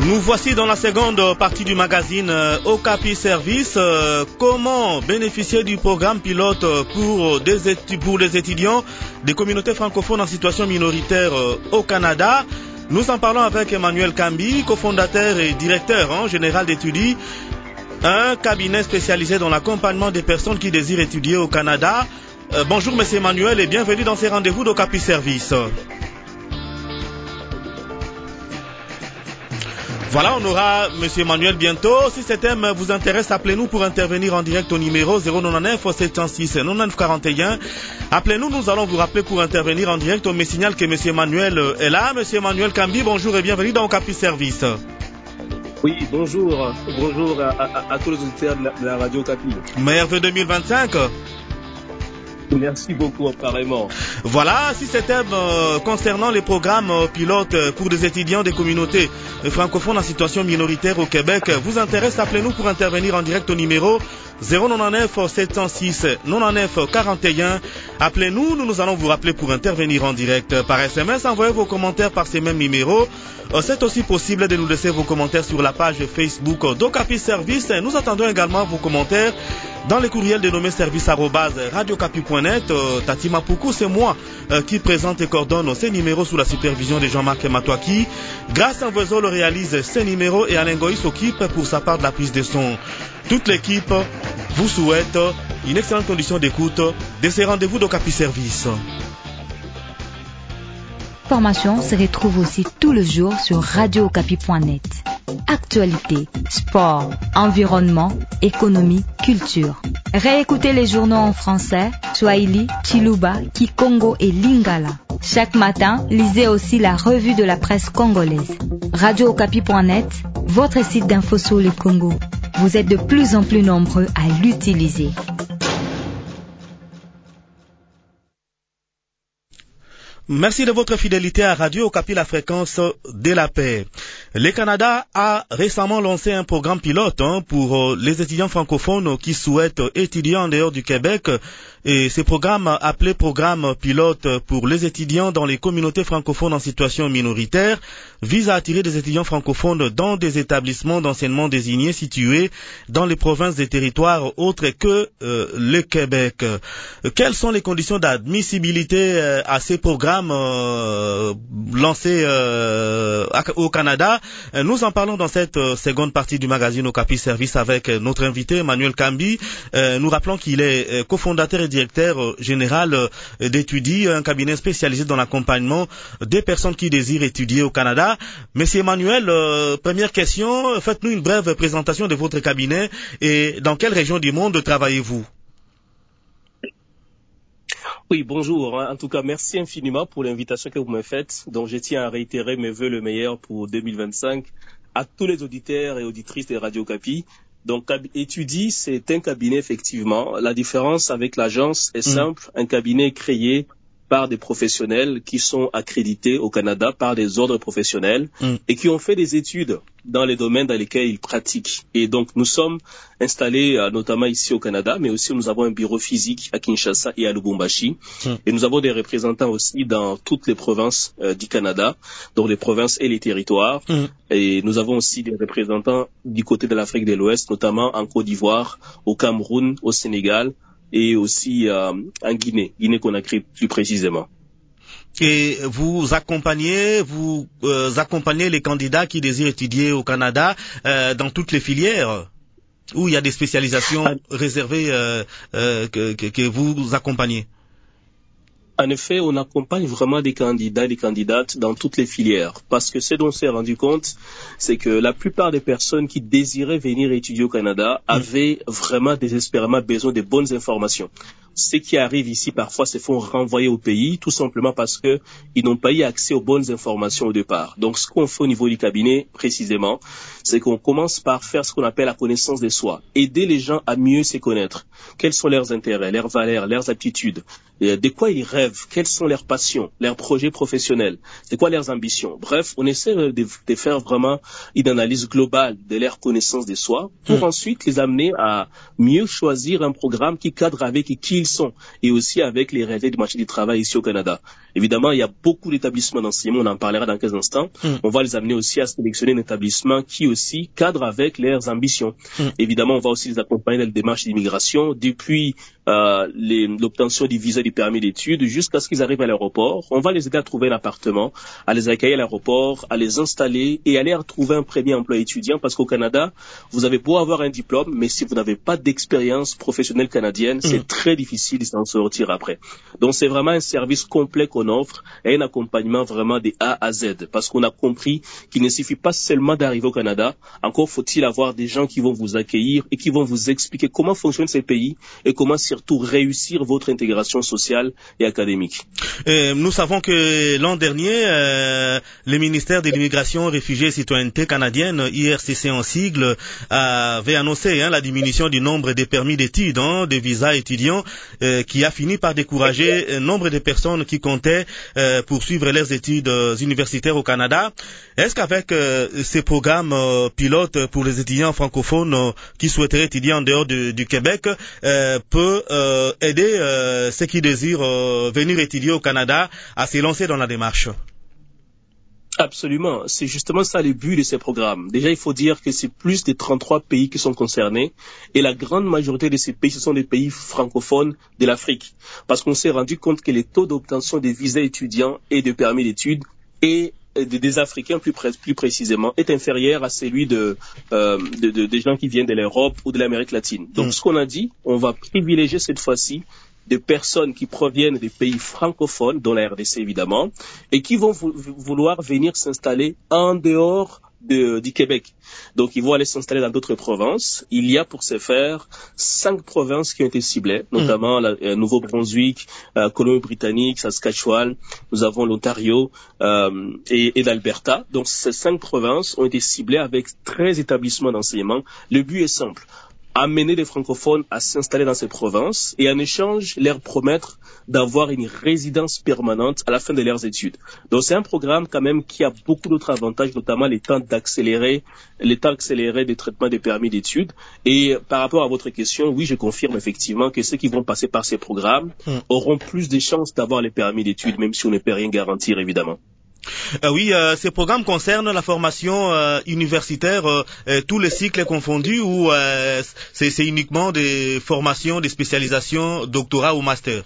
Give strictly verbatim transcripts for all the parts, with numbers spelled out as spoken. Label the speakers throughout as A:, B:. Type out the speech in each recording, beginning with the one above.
A: Nous voici dans la seconde partie du magazine euh, Okapi Service. Euh, comment bénéficier du programme pilote pour, des étu- pour les étudiants des communautés francophones en situation minoritaire euh, au Canada. Nous en parlons avec Emmanuel Kambi, cofondateur et directeur hein, général d'Étudie, un cabinet spécialisé dans l'accompagnement des personnes qui désirent étudier au Canada. Euh, bonjour Monsieur Emmanuel et bienvenue dans ces rendez-vous d'Okapi Service. Voilà, on aura Monsieur Emmanuel bientôt. Si ce thème vous intéresse, appelez-nous pour intervenir en direct au numéro zéro neuf sept zéro six neuf quarante et un. Appelez-nous, nous allons vous rappeler pour intervenir en direct. On me signale que Monsieur Emmanuel est là. Monsieur Emmanuel Kambi, bonjour et bienvenue dans Okapi Service.
B: Oui, bonjour. Bonjour à, à, à tous les auditeurs de la, de la radio Okapi.
A: Meilleur vœu deux mille vingt-cinq.
B: Merci beaucoup, apparemment.
A: Voilà, si c'est thème euh, concernant les programmes euh, pilotes euh, pour des étudiants des communautés euh, francophones en situation minoritaire au Québec euh, vous intéresse, appelez-nous pour intervenir en direct au numéro zéro neuf sept zéro six neuf quarante et un. Appelez-nous, nous, nous allons vous rappeler pour intervenir en direct par S M S. Envoyez vos commentaires par ces mêmes numéros. Euh, c'est aussi possible de nous laisser vos commentaires sur la page Facebook d'Okapi Service. Nous attendons également vos commentaires dans les courriels dénommés service arobase radiocapi point net. euh, Tati Mapoukou, c'est moi euh, qui présente et coordonne ces numéros sous la supervision de Jean-Marc Matouaki. Grâce à Voiseau le réalise ces numéros et Alain Goï s'occupe pour sa part de la prise de son. Toute l'équipe vous souhaite une excellente condition d'écoute de ces rendez-vous d'Okapi Service.
C: Formation se retrouve aussi tous les jours sur radio okapi point net. Actualité, sport, environnement, économie, culture. Réécoutez les journaux en français, Swahili, Chiluba, Kikongo et Lingala. Chaque matin, lisez aussi la revue de la presse congolaise. radio okapi point net, votre site d'info sur le Congo. Vous êtes de plus en plus nombreux à l'utiliser.
A: Merci de votre fidélité à Radio Okapi, la fréquence de la paix. Le Canada a récemment lancé un programme pilote hein, pour euh, les étudiants francophones qui souhaitent étudier en dehors du Québec. Et ce programme, appelé programme pilote pour les étudiants dans les communautés francophones en situation minoritaire, vise à attirer des étudiants francophones dans des établissements d'enseignement désignés situés dans les provinces et territoires autres que euh, le Québec. Quelles sont les conditions d'admissibilité euh, à ces programmes euh, lancés euh, au Canada? Nous en parlons dans cette euh, seconde partie du magazine Okapi Service avec euh, notre invité Emmanuel Kambi. Euh, nous rappelons qu'il est euh, cofondateur et directeur général euh, d'Étudie, un cabinet spécialisé dans l'accompagnement des personnes qui désirent étudier au Canada. Monsieur Emmanuel, euh, première question, faites-nous une brève présentation de votre cabinet et dans quelle région du monde travaillez-vous?
B: Oui, bonjour. En tout cas, merci infiniment pour l'invitation que vous me faites. Donc, je tiens à réitérer mes vœux le meilleur pour deux mille vingt-cinq à tous les auditeurs et auditrices de Radio Okapi. Donc, Étudie, c'est un cabinet, effectivement. La différence avec l'agence est simple. Mmh. Un cabinet créé par des professionnels qui sont accrédités au Canada par des ordres professionnels mmh. et qui ont fait des études dans les domaines dans lesquels ils pratiquent. Et donc, nous sommes installés euh, notamment ici au Canada, mais aussi nous avons un bureau physique à Kinshasa et à Lubumbashi. Mmh. Et nous avons des représentants aussi dans toutes les provinces euh, du Canada, donc les provinces et les territoires. Mmh. Et nous avons aussi des représentants du côté de l'Afrique de l'Ouest, notamment en Côte d'Ivoire, au Cameroun, au Sénégal, et aussi euh, en Guinée, Guinée-Conakry plus précisément.
A: Et vous accompagnez, vous euh, accompagnez les candidats qui désirent étudier au Canada euh, dans toutes les filières où il y a des spécialisations ah. réservées euh, euh, que, que, que vous accompagnez.
B: En effet, on accompagne vraiment des candidats et des candidates dans toutes les filières. Parce que ce dont on s'est rendu compte, c'est que la plupart des personnes qui désiraient venir étudier au Canada avaient vraiment désespérément besoin de bonnes informations. Ceux qui arrivent ici, parfois, se font renvoyer au pays, tout simplement parce que ils n'ont pas eu accès aux bonnes informations au départ. Donc, ce qu'on fait au niveau du cabinet, précisément, c'est qu'on commence par faire ce qu'on appelle la connaissance de soi. Aider les gens à mieux se connaître. Quels sont leurs intérêts, leurs valeurs, leurs aptitudes, et de quoi ils rêvent, quelles sont leurs passions, leurs projets professionnels, c'est quoi leurs ambitions. Bref, on essaie de, de faire vraiment une analyse globale de leur connaissance de soi pour mmh. ensuite les amener à mieux choisir un programme qui cadre avec qui ils sont et aussi avec les réalités du marché du travail ici au Canada. Évidemment, il y a beaucoup d'établissements d'enseignement, on en parlera dans quelques instants. Mm. On va les amener aussi à sélectionner un établissement qui aussi cadre avec leurs ambitions. Mm. Évidemment, on va aussi les accompagner dans les démarches d'immigration, depuis euh, les, l'obtention du visa du permis d'études jusqu'à ce qu'ils arrivent à l'aéroport. On va les aider à trouver un appartement, à les accueillir à l'aéroport, à les installer et aller retrouver un premier emploi étudiant, parce qu'au Canada, vous avez beau avoir un diplôme, mais si vous n'avez pas d'expérience professionnelle canadienne, mm. c'est très difficile de s'en sortir après. Donc c'est vraiment un service complet qu'on offre et un accompagnement vraiment des A à Z, parce qu'on a compris qu'il ne suffit pas seulement d'arriver au Canada, encore faut-il avoir des gens qui vont vous accueillir et qui vont vous expliquer comment fonctionnent ces pays et comment surtout réussir votre intégration sociale et académique.
A: Et nous savons que l'an dernier, euh, le ministère de l'immigration, réfugiés et citoyenneté canadienne, I R C C en sigle, avait annoncé hein, la diminution du nombre des permis d'études, hein, de visas étudiants, euh, qui a fini par décourager un nombre de personnes qui comptaient euh, poursuivre leurs études euh, universitaires au Canada. Est-ce qu'avec euh, ces programmes euh, pilotes pour les étudiants francophones euh, qui souhaiteraient étudier en dehors de, du Québec euh, peut euh, aider euh, ceux qui désirent euh, venir étudier au Canada à se lancer dans la démarche?
B: Absolument, c'est justement ça le but de ces programmes. Déjà, il faut dire que c'est plus de trente-trois pays qui sont concernés et la grande majorité de ces pays, ce sont des pays francophones de l'Afrique. Parce qu'on s'est rendu compte que les taux d'obtention des visas étudiants et de permis d'études et des Africains plus, pré- plus précisément est inférieur à celui de, euh, de, de des gens qui viennent de l'Europe ou de l'Amérique latine. Donc, mmh. ce qu'on a dit, on va privilégier cette fois-ci des personnes qui proviennent des pays francophones, dont la R D C évidemment, et qui vont vou- vouloir venir s'installer en dehors de, du Québec. Donc, ils vont aller s'installer dans d'autres provinces. Il y a pour ce faire cinq provinces qui ont été ciblées, notamment mmh. la euh, Nouveau-Brunswick, euh, Colombie-Britannique, Saskatchewan. Nous avons l'Ontario euh, et, et l'Alberta. Donc, ces cinq provinces ont été ciblées avec treize établissements d'enseignement. Le but est simple: amener les francophones à s'installer dans ces provinces et en échange leur promettre d'avoir une résidence permanente à la fin de leurs études. Donc c'est un programme quand même qui a beaucoup d'autres avantages, notamment les temps d'accélérer, les temps accélérés de traitement des permis d'études. Et par rapport à votre question, oui, je confirme effectivement que ceux qui vont passer par ces programmes mmh. auront plus de chances d'avoir les permis d'études, même si on ne peut rien garantir évidemment.
A: Euh, oui, euh, ces programmes concernent la formation euh, universitaire, euh, euh, tous les cycles confondus, ou euh, c'est, c'est uniquement des formations, des spécialisations, doctorat ou master?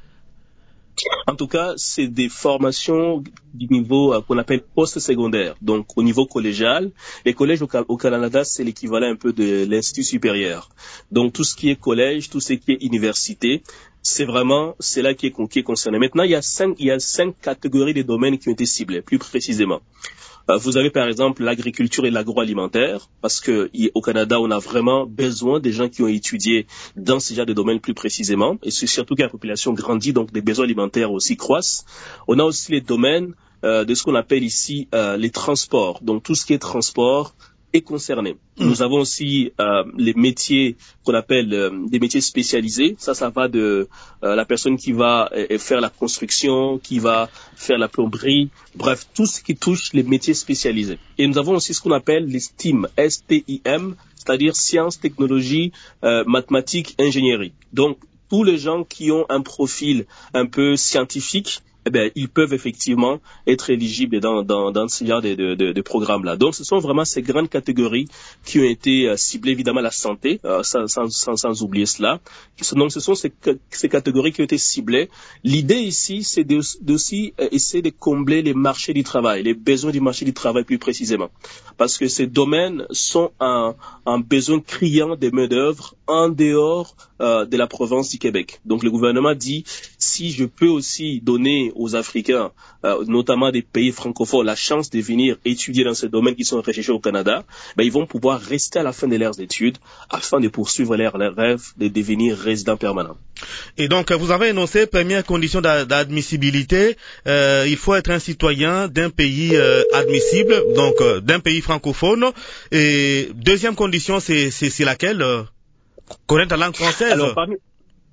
B: En tout cas, c'est des formations du niveau euh, qu'on appelle post-secondaire, donc au niveau collégial. Les collèges au, au Canada, c'est l'équivalent un peu de l'institut supérieur. Donc tout ce qui est collège, tout ce qui est université, c'est vraiment, c'est là qui est, qui est concerné. Maintenant, il y a cinq, il y a cinq catégories de domaines qui ont été ciblés, plus précisément. Euh, vous avez par exemple l'agriculture et l'agroalimentaire, parce que y, au Canada, on a vraiment besoin des gens qui ont étudié dans ce genre de domaines plus précisément, et c'est surtout que la population grandit, donc des besoins alimentaires aussi croissent. On a aussi les domaines euh, de ce qu'on appelle ici euh, les transports, donc tout ce qui est transport est concerné. Mmh. Nous avons aussi euh, les métiers qu'on appelle euh, des métiers spécialisés. Ça, ça va de euh, la personne qui va euh, faire la construction, qui va faire la plomberie, bref, tout ce qui touche les métiers spécialisés. Et nous avons aussi ce qu'on appelle les S T I M, S T I M, c'est-à-dire sciences, technologies, euh, mathématiques, ingénierie. Donc, tous les gens qui ont un profil un peu scientifique, eh bien, ils peuvent effectivement être éligibles dans, dans, dans ce genre de, de, de, de programme-là. Donc, ce sont vraiment ces grandes catégories qui ont été euh, ciblées, évidemment, la santé, euh, sans, sans, sans, sans oublier cela. Donc, ce sont ces, ces catégories qui ont été ciblées. L'idée ici, c'est de, d'aussi euh, essayer de combler les marchés du travail, les besoins du marché du travail plus précisément. Parce que ces domaines sont un, un besoin criant de main-d'œuvre en dehors euh, de la province du Québec. Donc, le gouvernement dit, si je peux aussi donner aux Africains, euh, notamment des pays francophones, la chance de venir étudier dans ces domaines qui sont recherchés au Canada, ben, ils vont pouvoir rester à la fin de leurs études afin de poursuivre leur, leur rêve de devenir résident permanent.
A: Et donc, vous avez énoncé, première condition d'admissibilité, euh, il faut être un citoyen d'un pays euh, admissible, donc euh, d'un pays francophone. Et deuxième condition, c'est, c'est, c'est laquelle? Connaître la langue française?
B: Alors, parmi...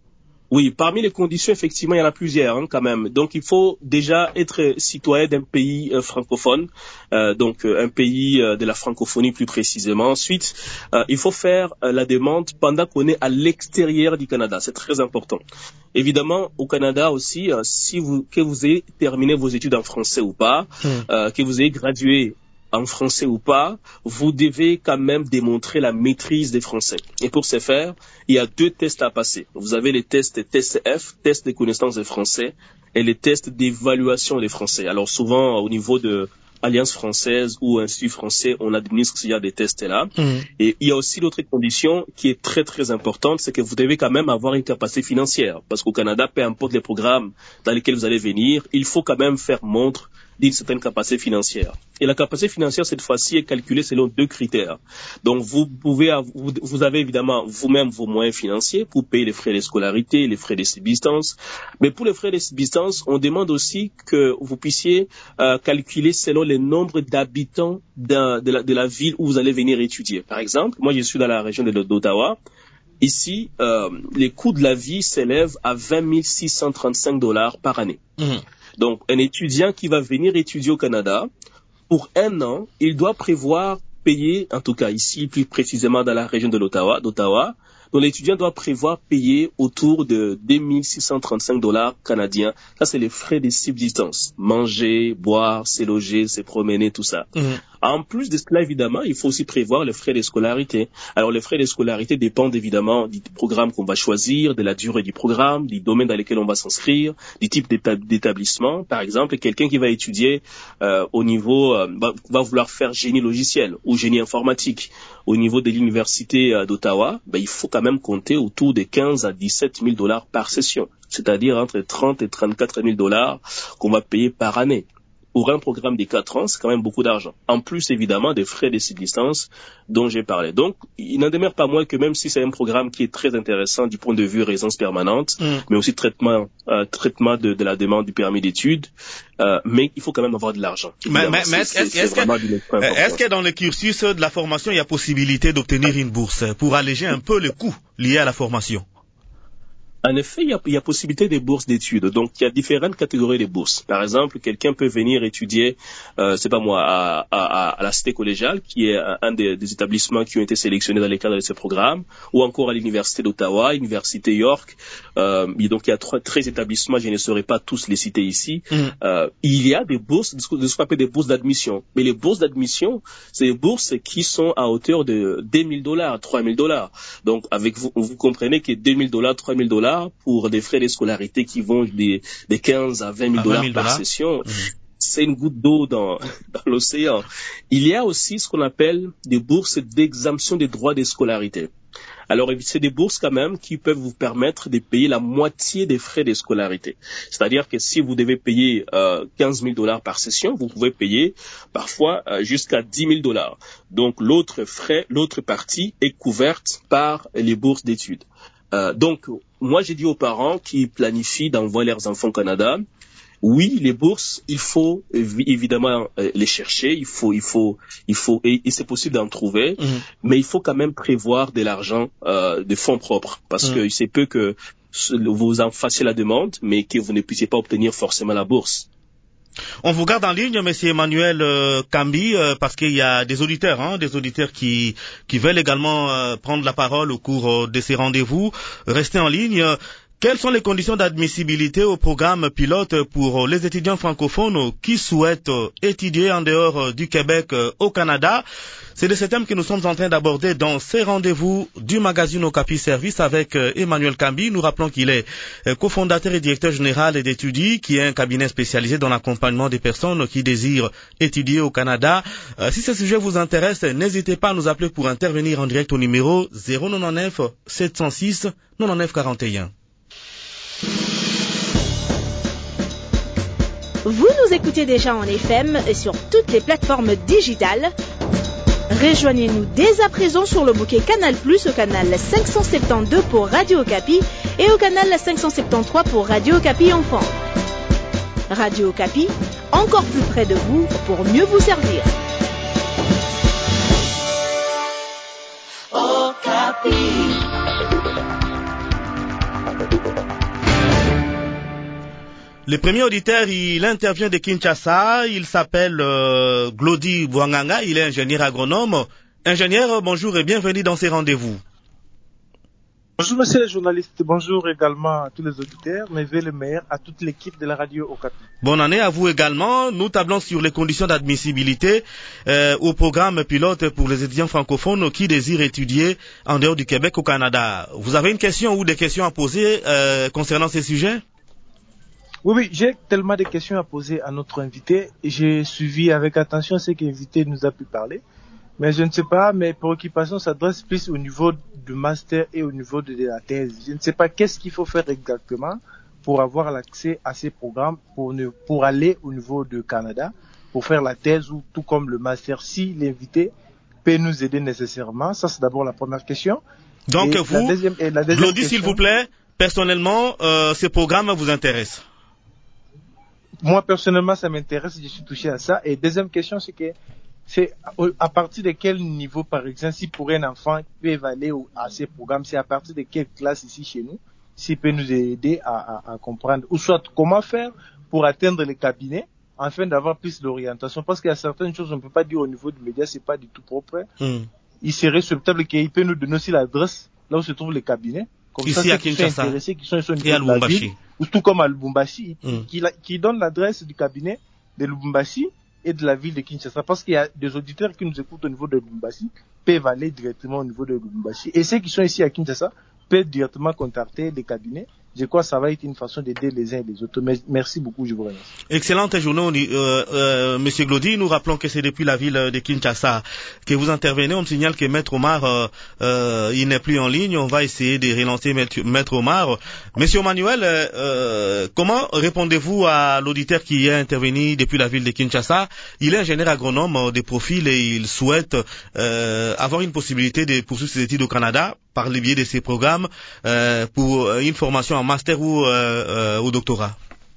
B: Oui, parmi les conditions, effectivement, il y en a plusieurs hein, quand même. Donc, il faut déjà être citoyen d'un pays euh, francophone, euh, donc euh, un pays euh, de la francophonie plus précisément. Ensuite, euh, il faut faire euh, la demande pendant qu'on est à l'extérieur du Canada. C'est très important. Évidemment, au Canada aussi, euh, si vous que vous ayez terminé vos études en français ou pas, mmh. euh, que vous ayez gradué en français ou pas, vous devez quand même démontrer la maîtrise des français. Et pour ce faire, il y a deux tests à passer. Vous avez les tests T S F, test de connaissance des français, et les tests d'évaluation des français. Alors souvent, au niveau de Alliance française ou Institut français, on administre ce genre de tests-là. Mmh. Et il y a aussi l'autre condition qui est très très importante, c'est que vous devez quand même avoir une capacité financière. Parce qu'au Canada, peu importe les programmes dans lesquels vous allez venir, il faut quand même faire montre d'une certaine capacité financière. Et la capacité financière, cette fois-ci, est calculée selon deux critères. Donc, vous pouvez, vous, vous avez évidemment vous-même vos moyens financiers pour payer les frais de scolarité, les frais de subsistance. Mais pour les frais de subsistance, on demande aussi que vous puissiez euh, calculer selon le nombre d'habitants de, de, la, de la ville où vous allez venir étudier. Par exemple, moi, je suis dans la région de d'Ottawa. Ici, euh, les coûts de la vie s'élèvent à vingt mille six cent trente-cinq dollars par année. Mmh. Donc, un étudiant qui va venir étudier au Canada, pour un an, il doit prévoir payer, en tout cas ici, plus précisément dans la région de l'Ottawa, d'Ottawa, donc l'étudiant doit prévoir payer autour de deux mille six cent trente-cinq dollars canadiens. Ça, c'est les frais de subsistance. Manger, boire, se loger, se promener, tout ça. Mmh. En plus de cela, évidemment, il faut aussi prévoir les frais de scolarité. Alors, les frais de scolarité dépendent évidemment du programme qu'on va choisir, de la durée du programme, du domaine dans lequel on va s'inscrire, du type d'établissement. Par exemple, quelqu'un qui va étudier euh, au niveau, euh, va, va vouloir faire génie logiciel ou génie informatique au niveau de l'université euh, d'Ottawa, ben, il faut quand même compter autour de quinze à dix-sept mille dollars par session, c'est-à-dire entre trente et trente-quatre mille dollars qu'on va payer par année. Pour un programme de quatre ans, c'est quand même beaucoup d'argent. En plus, évidemment, des frais de subsistance dont j'ai parlé. Donc, il n'en demeure pas moins que même si c'est un programme qui est très intéressant du point de vue résidence permanente, mmh. mais aussi traitement, euh, traitement de, de la demande du permis d'études, euh, mais il faut quand même avoir de l'argent.
A: Mais, mais, mais est-ce, est-ce, est-ce, que, est-ce que dans le cursus de la formation, il y a possibilité d'obtenir une bourse pour alléger un peu le coût lié à la formation?
B: En effet, il y a, il y a possibilité des bourses d'études. Donc, il y a différentes catégories de bourses. Par exemple, quelqu'un peut venir étudier, euh, c'est pas moi, à, à, à la Cité collégiale, qui est un des, des établissements qui ont été sélectionnés dans le cadre de ce programme, ou encore à l'Université d'Ottawa, l'Université York. Euh, et donc, il y a trois, treize établissements, je ne saurais pas tous les citer ici. Mmh. Euh, il y a des bourses, de ce qu'on appelle des bourses d'admission. Mais les bourses d'admission, c'est des bourses qui sont à hauteur de deux mille dollars, trois mille dollars. Donc, avec vous, vous comprenez que deux mille dollars, trois mille dollars, pour des frais de scolarité qui vont des, des quinze à vingt mille dollars par session, mmh. c'est une goutte d'eau dans, dans l'océan. Il y a aussi ce qu'on appelle des bourses d'exemption des droits de scolarité. Alors, c'est des bourses quand même qui peuvent vous permettre de payer la moitié des frais de scolarité. C'est-à-dire que si vous devez payer euh, quinze mille dollars par session, vous pouvez payer parfois euh, jusqu'à dix mille dollars. Donc, l'autre frais, l'autre partie est couverte par les bourses d'études. Euh, donc, moi, j'ai dit aux parents qui planifient d'envoyer leurs enfants au Canada, oui, les bourses, il faut évidemment euh, les chercher, il faut, il faut, il faut, et, et c'est possible d'en trouver, mmh. mais il faut quand même prévoir de l'argent, euh, de fonds propres, parce mmh. que il se peut que vous en fassiez la demande, mais que vous ne puissiez pas obtenir forcément la bourse.
A: On vous garde en ligne, monsieur Emmanuel euh, Kambi, euh, parce qu'il y a des auditeurs, hein, des auditeurs qui qui veulent également euh, prendre la parole au cours euh, de ces rendez-vous. Restez en ligne. Quelles sont les conditions d'admissibilité au programme pilote pour les étudiants francophones qui souhaitent étudier en dehors du Québec au Canada? C'est de ce thème que nous sommes en train d'aborder dans ces rendez-vous du magazine Okapi Service avec Emmanuel Kambi. Nous rappelons qu'il est cofondateur et directeur général d'Étudie, qui est un cabinet spécialisé dans l'accompagnement des personnes qui désirent étudier au Canada. Si ce sujet vous intéresse, n'hésitez pas à nous appeler pour intervenir en direct au numéro zéro neuf sept zéro six quatre-vingt-neuf quarante et un.
D: Vous nous écoutez déjà en F M et sur toutes les plateformes digitales. Rejoignez-nous dès à présent sur le bouquet Canal Plus au canal cinq cent soixante-douze pour Radio Okapi et au canal cinq cent soixante-treize pour Radio Okapi Enfant. Radio Okapi, encore plus près de vous pour mieux vous servir. Okapi.
A: Le premier auditeur, il intervient de Kinshasa, il s'appelle euh, Glody Bouanganga, il est ingénieur agronome. Ingénieur, bonjour et bienvenue dans ces rendez-vous.
E: Bonjour monsieur les journalistes, bonjour également à tous les auditeurs, mes vœux le meilleur à toute l'équipe de la radio Okapi.
A: Bonne année à vous également. Nous tablons sur les conditions d'admissibilité euh, au programme pilote pour les étudiants francophones qui désirent étudier en dehors du Québec au Canada. Vous avez une question ou des questions à poser euh, concernant ces sujets?
E: Oui, oui, j'ai tellement de questions à poser à notre invité. J'ai suivi avec attention ce que l'invité nous a pu parler. Mais je ne sais pas, mes préoccupations s'adressent plus au niveau du master et au niveau de la thèse. Je ne sais pas qu'est-ce qu'il faut faire exactement pour avoir l'accès à ces programmes, pour, ne, pour aller au niveau du Canada, pour faire la thèse ou tout comme le master, si l'invité peut nous aider nécessairement. Ça, c'est d'abord la première question.
A: Donc
E: et
A: vous,
E: la deuxième, et la deuxième
A: Glody,
E: question,
A: s'il vous plaît, personnellement, euh, ces programmes vous intéressent?
E: Moi, personnellement, ça m'intéresse, je suis touché à ça. Et deuxième question, c'est que c'est à partir de quel niveau, par exemple, si pour un enfant peut aller à ces programmes, c'est à partir de quelle classe ici chez nous, s'il peut nous aider à, à, à comprendre, ou soit comment faire pour atteindre les cabinets, afin d'avoir plus d'orientation, parce qu'il y a certaines choses, on ne peut pas dire au niveau du média, c'est pas du tout propre.
A: Mm. Il
E: serait souhaitable qu'il peut nous donner aussi l'adresse, là où se trouvent les cabinets, comme
A: ici
E: ça, ceux
A: à
E: qui sont
A: Kinshasa
E: intéressés, qui sont au niveau
A: et à
E: de la
A: Lubumbashi,
E: ville, ou tout comme à Lubumbashi,
A: mm.
E: qui, qui donne l'adresse du cabinet de Lubumbashi et de la ville de Kinshasa, parce qu'il y a des auditeurs qui nous écoutent au niveau de Lubumbashi, peuvent aller directement au niveau de Lubumbashi. Et ceux qui sont ici à Kinshasa peuvent directement contacter les cabinets. Je crois que ça va être une façon d'aider les uns et les autres. Merci beaucoup, je vous remercie.
A: Excellente journée, euh, euh, Monsieur Glody. Nous rappelons que c'est depuis la ville de Kinshasa que vous intervenez. On me signale que Maître Omar, euh, euh, il n'est plus en ligne. On va essayer de relancer Maître Omar. Monsieur Manuel, euh, comment répondez-vous à l'auditeur qui est intervenu depuis la ville de Kinshasa? Il est ingénieur agronome de profil et il souhaite euh, avoir une possibilité de poursuivre ses études au Canada par le biais de ces programmes euh, pour une formation en master ou euh, euh, au doctorat.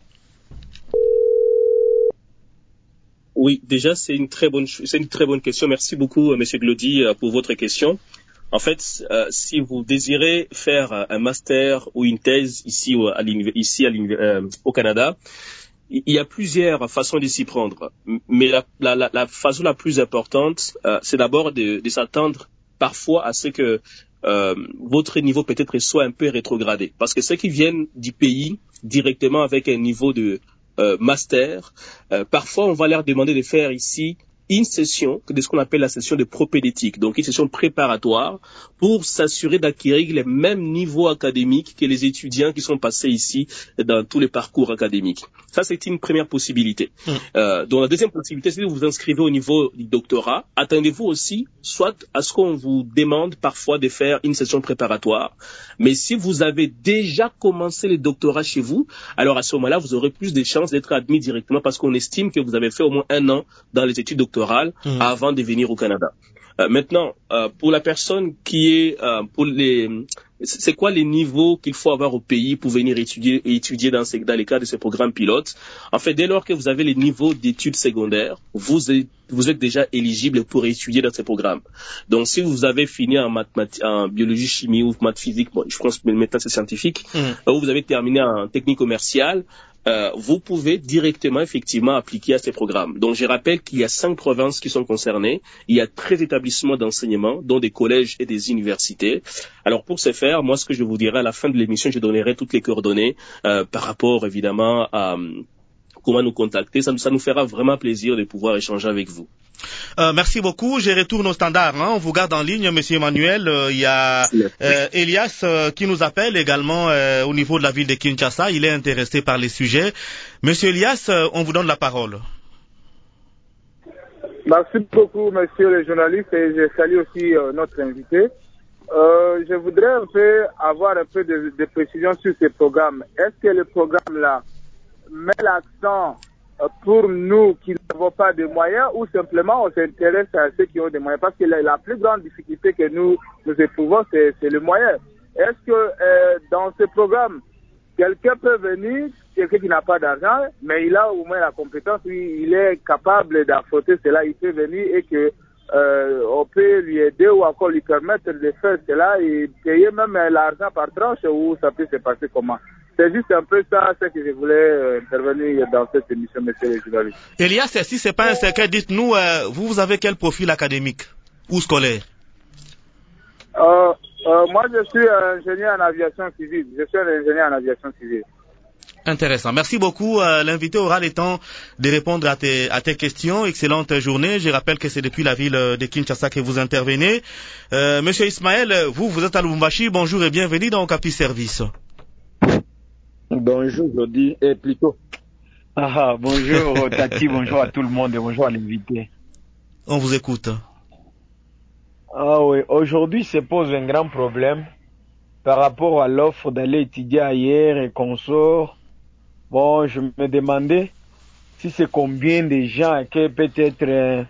B: Oui, déjà c'est une très bonne c'est une très bonne question. Merci beaucoup, Monsieur Glody, pour votre question. En fait, euh, si vous désirez faire un master ou une thèse ici au, à ici à euh, au Canada, il y a plusieurs façons de s'y prendre. Mais la, la, la, la façon la plus importante, euh, c'est d'abord de, de s'attendre parfois à ce que Euh, votre niveau peut-être soit un peu rétrogradé. Parce que ceux qui viennent du pays directement avec un niveau de euh, master, euh, parfois on va leur demander de faire ici une session, de ce qu'on appelle la session de propédétique, donc une session préparatoire pour s'assurer d'acquérir les mêmes niveaux académiques que les étudiants qui sont passés ici dans tous les parcours académiques. Ça, c'est une première possibilité. Mmh. Euh, donc la deuxième possibilité, c'est que vous vous inscrivez au niveau du doctorat. Attendez-vous aussi, soit à ce qu'on vous demande parfois de faire une session préparatoire, mais si vous avez déjà commencé le doctorat chez vous, alors à ce moment-là, vous aurez plus de chances d'être admis directement parce qu'on estime que vous avez fait au moins un an dans les études doctorales mmh. avant de venir au Canada. Euh, maintenant, euh, pour la personne qui est, euh, pour les, c'est quoi les niveaux qu'il faut avoir au pays pour venir étudier, étudier dans, ces, dans les cas de ces programmes pilotes? En fait, dès lors que vous avez les niveaux d'études secondaires, vous êtes, vous êtes déjà éligible pour étudier dans ces programmes. Donc, si vous avez fini en mathématiques, en biologie, chimie ou maths physique, bon, je pense que maintenant c'est scientifique, mmh. ou vous avez terminé en technique commerciale, Euh, vous pouvez directement effectivement appliquer à ces programmes. Donc je rappelle qu'il y a cinq provinces qui sont concernées, il y a treize établissements d'enseignement, dont des collèges et des universités. Alors pour ce faire, moi ce que je vous dirai à la fin de l'émission, je donnerai toutes les coordonnées euh, par rapport évidemment à euh, comment nous contacter. Ça, ça nous fera vraiment plaisir de pouvoir échanger avec vous.
A: Euh, merci beaucoup. Je retourne au standard. Hein. On vous garde en ligne, Monsieur Emmanuel. Euh, il y a euh, Elias euh, qui nous appelle également euh, au niveau de la ville de Kinshasa. Il est intéressé par les sujets. Monsieur Elias, euh, on vous donne la parole.
F: Merci beaucoup, Monsieur le journaliste, et je salue aussi euh, notre invité. Euh, je voudrais un peu avoir un peu de, de précision sur ces programmes. Est-ce que le programme-là met l'accent pour nous qui n'avons pas de moyens ou simplement on s'intéresse à ceux qui ont des moyens? Parce que la, la plus grande difficulté que nous, nous éprouvons, c'est, c'est le moyen. Est-ce que euh, dans ce programme, quelqu'un peut venir, quelqu'un qui n'a pas d'argent, mais il a au moins la compétence, lui, il est capable d'affronter cela, il peut venir et que euh, on peut lui aider ou encore lui permettre de faire cela et payer même l'argent par tranche, ou ça peut se passer comment? C'est juste un peu ça, ce que je voulais euh, intervenir dans cette émission, monsieur le journaliste.
A: Elias, si c'est pas un secret, dites-nous, euh, vous, vous avez quel profil académique ou scolaire?
F: euh, euh, Moi, je suis ingénieur en aviation civile. Je suis un ingénieur en aviation civile.
A: Intéressant. Merci beaucoup. Euh, L'invité aura le temps de répondre à tes, à tes questions. Excellente journée. Je rappelle que c'est depuis la ville de Kinshasa que vous intervenez. Euh, Monsieur Ismaël, vous, vous êtes à Lubumbashi. Bonjour et bienvenue dans Okapi Service.
G: Bonjour, je dis, et plutôt. Ah, bonjour Tati, bonjour à tout le monde et bonjour à l'invité.
A: On vous écoute.
G: Ah oui, aujourd'hui se pose un grand problème par rapport à l'offre d'aller étudier ailleurs et consorts. Bon, je me demandais si c'est combien de gens que peut-être euh,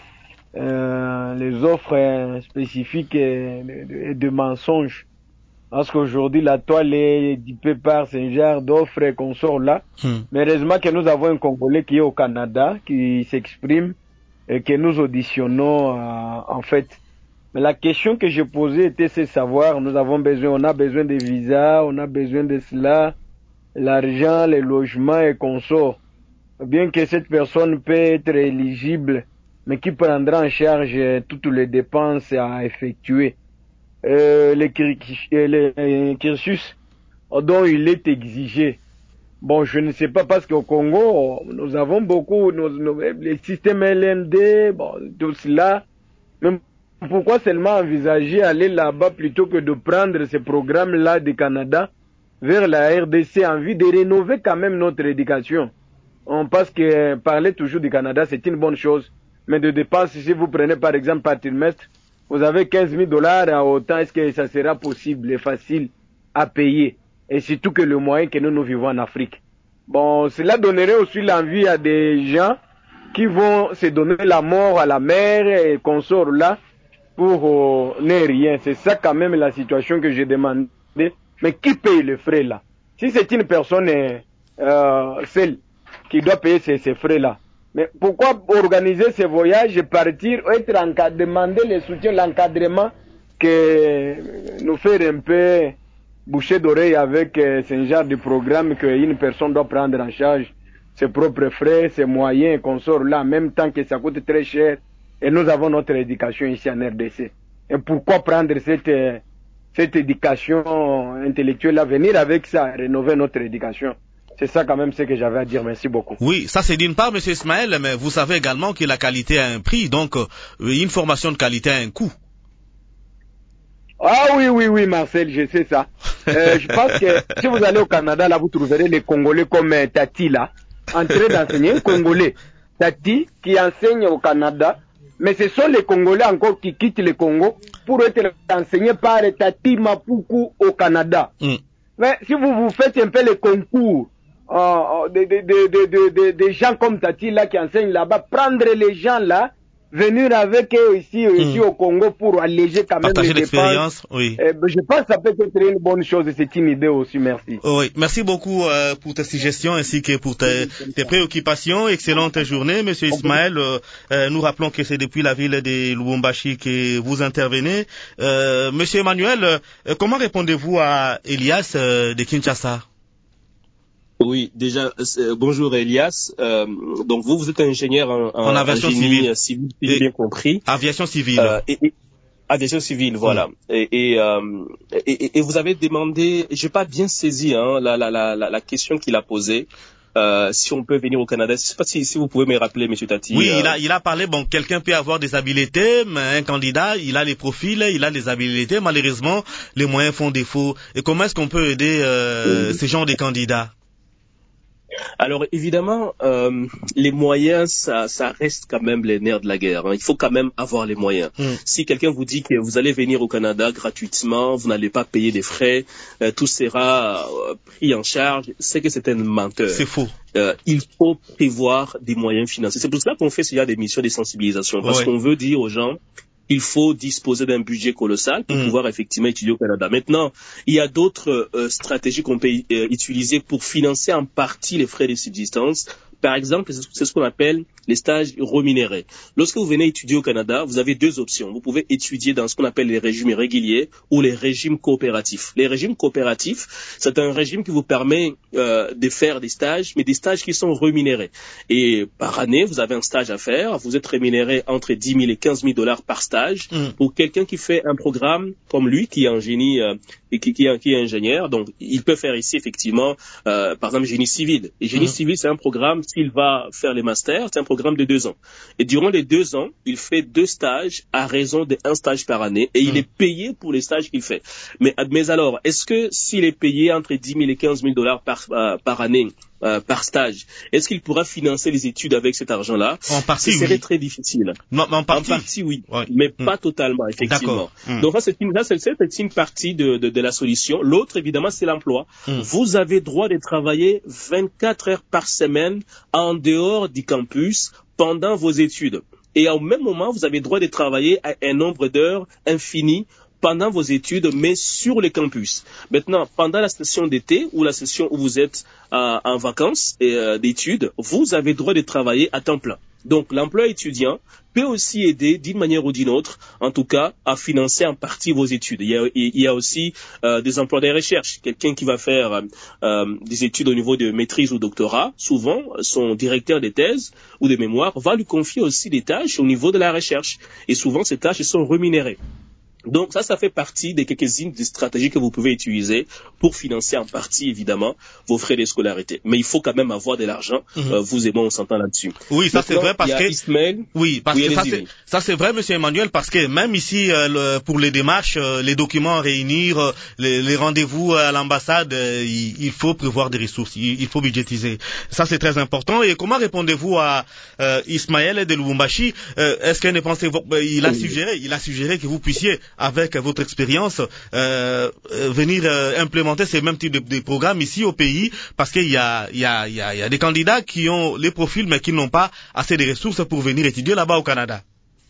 G: euh, les offres euh, spécifiques et de, de mensonges. Parce qu'aujourd'hui, la toile est dipée par ce genre d'offres et consorts là. Hmm. Mais heureusement que nous avons un Congolais qui est au Canada, qui s'exprime et que nous auditionnons euh, en fait. Mais la question que je posais était de savoir, nous avons besoin, on a besoin de visas, on a besoin de cela, l'argent, les logements et consorts. Bien que cette personne peut être éligible, mais qui prendra en charge toutes les dépenses à effectuer. Euh, les, les cursus dont il est exigé. Bon, je ne sais pas parce qu'au Congo, nous avons beaucoup, nos, nos, les systèmes L M D, bon, tout cela. Mais pourquoi seulement envisager aller là-bas plutôt que de prendre ces programmes-là du Canada vers la R D C en vue de rénover quand même notre éducation? On pense que parler toujours du Canada, c'est une bonne chose. Mais de dépenses, si vous prenez par exemple par trimestre, vous avez quinze mille dollars à autant, est-ce que ça sera possible et facile à payer? Et surtout que le moyen que nous, nous vivons en Afrique. Bon, cela donnerait aussi l'envie à des gens qui vont se donner la mort à la mer et consorts là pour euh, ne rien. C'est ça quand même la situation que j'ai demandé. Mais qui paye les frais là? Si c'est une personne euh, seule qui doit payer ces, ces frais là, mais pourquoi organiser ces voyages et partir, être encadré, demander le soutien, l'encadrement que nous faire un peu boucher d'oreille avec euh, ce genre de programme qu'une personne doit prendre en charge ses propres frais, ses moyens, qu'on sort là, en même temps que ça coûte très cher. Et nous avons notre éducation ici en R D C. Et pourquoi prendre cette, euh, cette éducation intellectuelle à venir avec ça, rénover notre éducation? C'est ça quand même ce que j'avais à dire. Merci beaucoup.
A: Oui, ça c'est d'une part, monsieur Ismaël, mais vous savez également que la qualité a un prix, donc euh, une formation de qualité a un coût.
G: Ah oui, oui, oui, Marcel, je sais ça. Euh, je pense que si vous allez au Canada, là, vous trouverez les Congolais comme euh, Tati, là, en train d'enseigner, un Congolais, Tati, qui enseigne au Canada, mais ce sont les Congolais encore qui quittent le Congo pour être enseignés par Tati Mapuku au Canada. Mm. Mais si vous vous faites un peu les concours, Euh, des de, de, de, de, de, de gens comme Tati là qui enseignent là-bas, prendre les gens là, venir avec eux ici, mmh. ici au Congo pour alléger quand même
A: Partager
G: les dépenses.
A: Oui.
G: Eh, je pense que ça peut être une bonne chose et c'est une idée aussi, merci.
A: Oui, merci beaucoup euh, pour tes suggestions ainsi que pour tes, tes préoccupations. Excellente journée, monsieur Ismaël. Euh, euh, nous rappelons que c'est depuis la ville de Lubumbashi que vous intervenez. Euh, monsieur Emmanuel, euh, comment répondez-vous à Elias euh, de Kinshasa?
B: Oui, déjà, euh, bonjour Elias. Euh, donc vous, vous êtes ingénieur en, en,
A: en aviation
B: en
A: civile,
B: civile, si j'ai bien compris.
A: Aviation civile.
B: Euh, et, et, aviation civile, voilà. Mmh. Et, et, euh, et, et vous avez demandé, j'ai pas bien saisi hein, la, la, la, la question qu'il a posée. Euh, si on peut venir au Canada, je sais pas si, si vous pouvez me rappeler, monsieur Tati.
A: Oui,
B: euh...
A: il a, il a parlé. Bon, quelqu'un peut avoir des habiletés, mais un candidat, il a les profils, il a les habiletés. Malheureusement, les moyens font défaut. Et comment est-ce qu'on peut aider euh, mmh. ces gens de candidats?
B: Alors évidemment, euh, les moyens, ça, ça reste quand même les nerfs de la guerre. Hein. Il faut quand même avoir les moyens. Mm. Si quelqu'un vous dit que vous allez venir au Canada gratuitement, vous n'allez pas payer des frais, euh, tout sera euh, pris en charge, c'est que c'est un menteur.
A: C'est faux.
B: Euh, il faut prévoir des moyens financiers. C'est pour cela qu'on fait ce genre d'émissions de sensibilisation, parce ouais. qu'on veut dire aux gens, il faut disposer d'un budget colossal pour mmh. pouvoir effectivement étudier au Canada. Maintenant, il y a d'autres euh, stratégies qu'on peut euh, utiliser pour financer en partie les frais de subsistance Par exemple, c'est ce qu'on appelle les stages rémunérés. Lorsque vous venez étudier au Canada, vous avez deux options. Vous pouvez étudier dans ce qu'on appelle les régimes réguliers ou les régimes coopératifs. Les régimes coopératifs, c'est un régime qui vous permet euh, de faire des stages, mais des stages qui sont rémunérés. Et par année, vous avez un stage à faire. Vous êtes rémunéré entre dix mille et quinze mille dollars par stage. Mm. Pour quelqu'un qui fait un programme comme lui, qui est un génie euh, et qui, qui, est, qui est ingénieur, donc il peut faire ici effectivement, euh, par exemple, génie civil. Et génie mm. civil, c'est un programme, s'il va faire les masters, c'est un programme de deux ans. Et durant les deux ans, il fait deux stages à raison d'un stage par année et il mmh. est payé pour les stages qu'il fait. Mais, mais alors, est-ce que s'il est payé entre dix mille et quinze mille dollars par, euh, par année, euh, par stage, est-ce qu'il pourra financer les études avec cet argent-là?
A: En partie,
B: Ce serait
A: oui.
B: très difficile.
A: Non, en partie.
B: En partie, oui.
A: Ouais.
B: Mais
A: mmh.
B: pas totalement, effectivement.
A: Mmh.
B: Donc ça, c'est une, là, c'est, c'est une partie de, de, de la solution. L'autre, évidemment, c'est l'emploi. Mmh. Vous avez droit de travailler vingt-quatre heures par semaine en dehors du campus pendant vos études. Et au même moment, vous avez droit de travailler à un nombre d'heures infini pendant vos études, mais sur le campus. Maintenant, pendant la session d'été ou la session où vous êtes euh, en vacances et, euh, d'études, vous avez droit de travailler à temps plein. Donc, l'emploi étudiant peut aussi aider d'une manière ou d'une autre, en tout cas, à financer en partie vos études. Il y a, il y a aussi euh, des emplois de recherche. Quelqu'un qui va faire euh, des études au niveau de maîtrise ou doctorat, souvent, son directeur des thèses ou des mémoires va lui confier aussi des tâches au niveau de la recherche. Et souvent, ces tâches sont rémunérées. Donc ça, ça fait partie des quelques-unes des stratégies que vous pouvez utiliser pour financer en partie, évidemment, vos frais de scolarité. Mais il faut quand même avoir de l'argent. Mm-hmm. Euh, vous et moi, on s'entend là-dessus.
A: Oui, ça c'est vrai parce que
B: Ismaël.
A: Oui, parce oui, que ça c'est, ça c'est vrai, Monsieur Emmanuel, parce que même ici, euh, le, pour les démarches, euh, les documents à réunir, euh, les, les rendez-vous à l'ambassade, euh, il, il faut prévoir des ressources, il, il faut budgétiser. Ça c'est très important. Et comment répondez-vous à euh, Ismaël de Lubumbashi? euh, Est-ce que ne pensez-vous, il a oui. suggéré, il a suggéré que vous puissiez avec votre expérience, euh, venir euh, implémenter ces mêmes types de, de programmes ici au pays, parce qu'il y a, il y a, il y a, il y a des candidats qui ont les profils, mais qui n'ont pas assez de ressources pour venir étudier là-bas au Canada.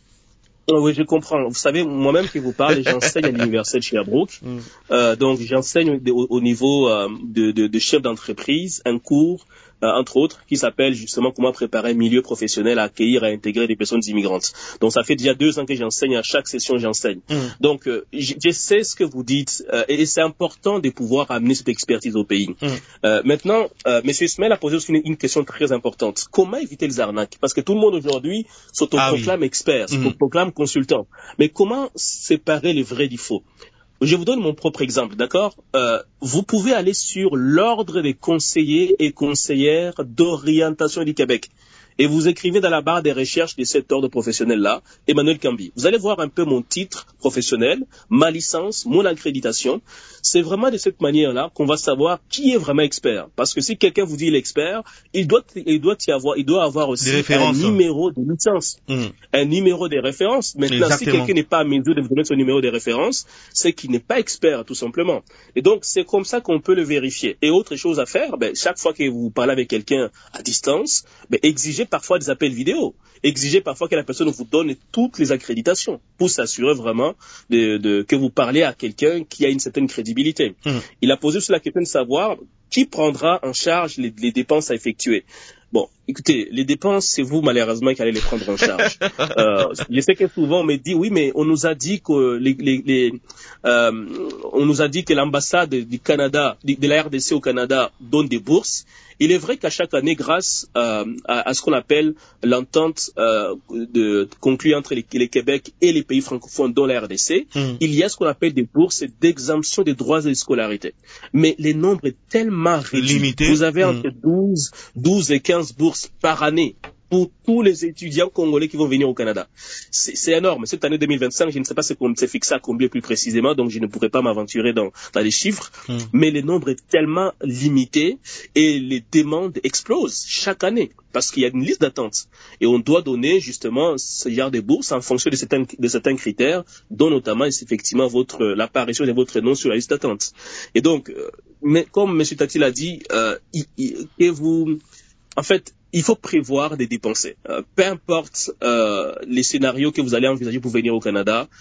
B: Oui, je comprends. Vous savez, moi-même qui vous parle, j'enseigne à l'université de Sherbrooke. Mm. Euh, donc, j'enseigne au, au niveau euh, de, de, de chef d'entreprise un cours, euh, entre autres, qui s'appelle justement comment préparer un milieu professionnel à accueillir, à intégrer des personnes immigrantes. Donc, ça fait déjà deux ans que j'enseigne. À chaque session, j'enseigne. Mm. Donc, euh, je, je sais ce que vous dites euh, et c'est important de pouvoir amener cette expertise au pays. Mm. Euh, maintenant, euh, M. Ismaël a posé aussi une, une question très importante. Comment éviter les arnaques? Parce que tout le monde aujourd'hui s'autoproclame ah oui. expert, s'autoproclame mm. consultant. Mais comment séparer le vrai du faux? Je vous donne mon propre exemple, d'accord? euh, Vous pouvez aller sur l'ordre des conseillers et conseillères d'orientation du Québec. Et vous écrivez dans la barre des recherches de cet ordre professionnel-là, Emmanuel Cambi. Vous allez voir un peu mon titre professionnel, ma licence, mon accréditation. C'est vraiment de cette manière-là qu'on va savoir qui est vraiment expert. Parce que si quelqu'un vous dit il est expert, il doit, il doit y avoir, il doit avoir aussi un numéro de licence, mmh. un numéro de référence. Maintenant, Exactement. Si quelqu'un n'est pas à mesure de vous donner son numéro de référence, c'est qu'il n'est pas expert, tout simplement. Et donc, c'est comme ça qu'on peut le vérifier. Et autre chose à faire, ben, chaque fois que vous parlez avec quelqu'un à distance, ben, exigez parfois des appels vidéo. Exigez parfois que la personne vous donne toutes les accréditations pour s'assurer vraiment de, de, que vous parlez à quelqu'un qui a une certaine crédibilité. Mmh. Il a posé sur la question de savoir qui prendra en charge les, les dépenses à effectuer. Bon, écoutez, les dépenses, c'est vous malheureusement qui allez les prendre en charge. euh, je sais que souvent on me dit oui, mais on nous a dit que les, les, les euh, on nous a dit que l'ambassade du Canada, de la R D C au Canada, donne des bourses. Il est vrai qu'à chaque année, grâce euh, à, à ce qu'on appelle l'entente euh, de, conclue entre les, les Québec et les pays francophones, dont la R D C, mmh. il y a ce qu'on appelle des bourses d'exemption des droits de scolarité. Mais les nombres est tellement réduit. Limité. Vous avez entre mmh. douze, douze et quinze bourses par année pour tous les étudiants congolais qui vont venir au Canada. C'est, c'est énorme. Cette année deux mille vingt-cinq, je ne sais pas si c'est fixé à combien plus précisément, donc je ne pourrais pas m'aventurer dans, dans les chiffres, mmh. mais le nombre est tellement limité et les demandes explosent chaque année parce qu'il y a une liste d'attente. Et on doit donner justement ce genre de bourses en fonction de certains, de certains critères, dont notamment effectivement votre, l'apparition de votre nom sur la liste d'attente. Et donc, euh, mais comme M. Tati l'a dit, euh, il, il, que vous, en fait, il faut prévoir des dépenses. Euh, peu importe euh, les scénarios que vous allez envisager pour venir au Canada,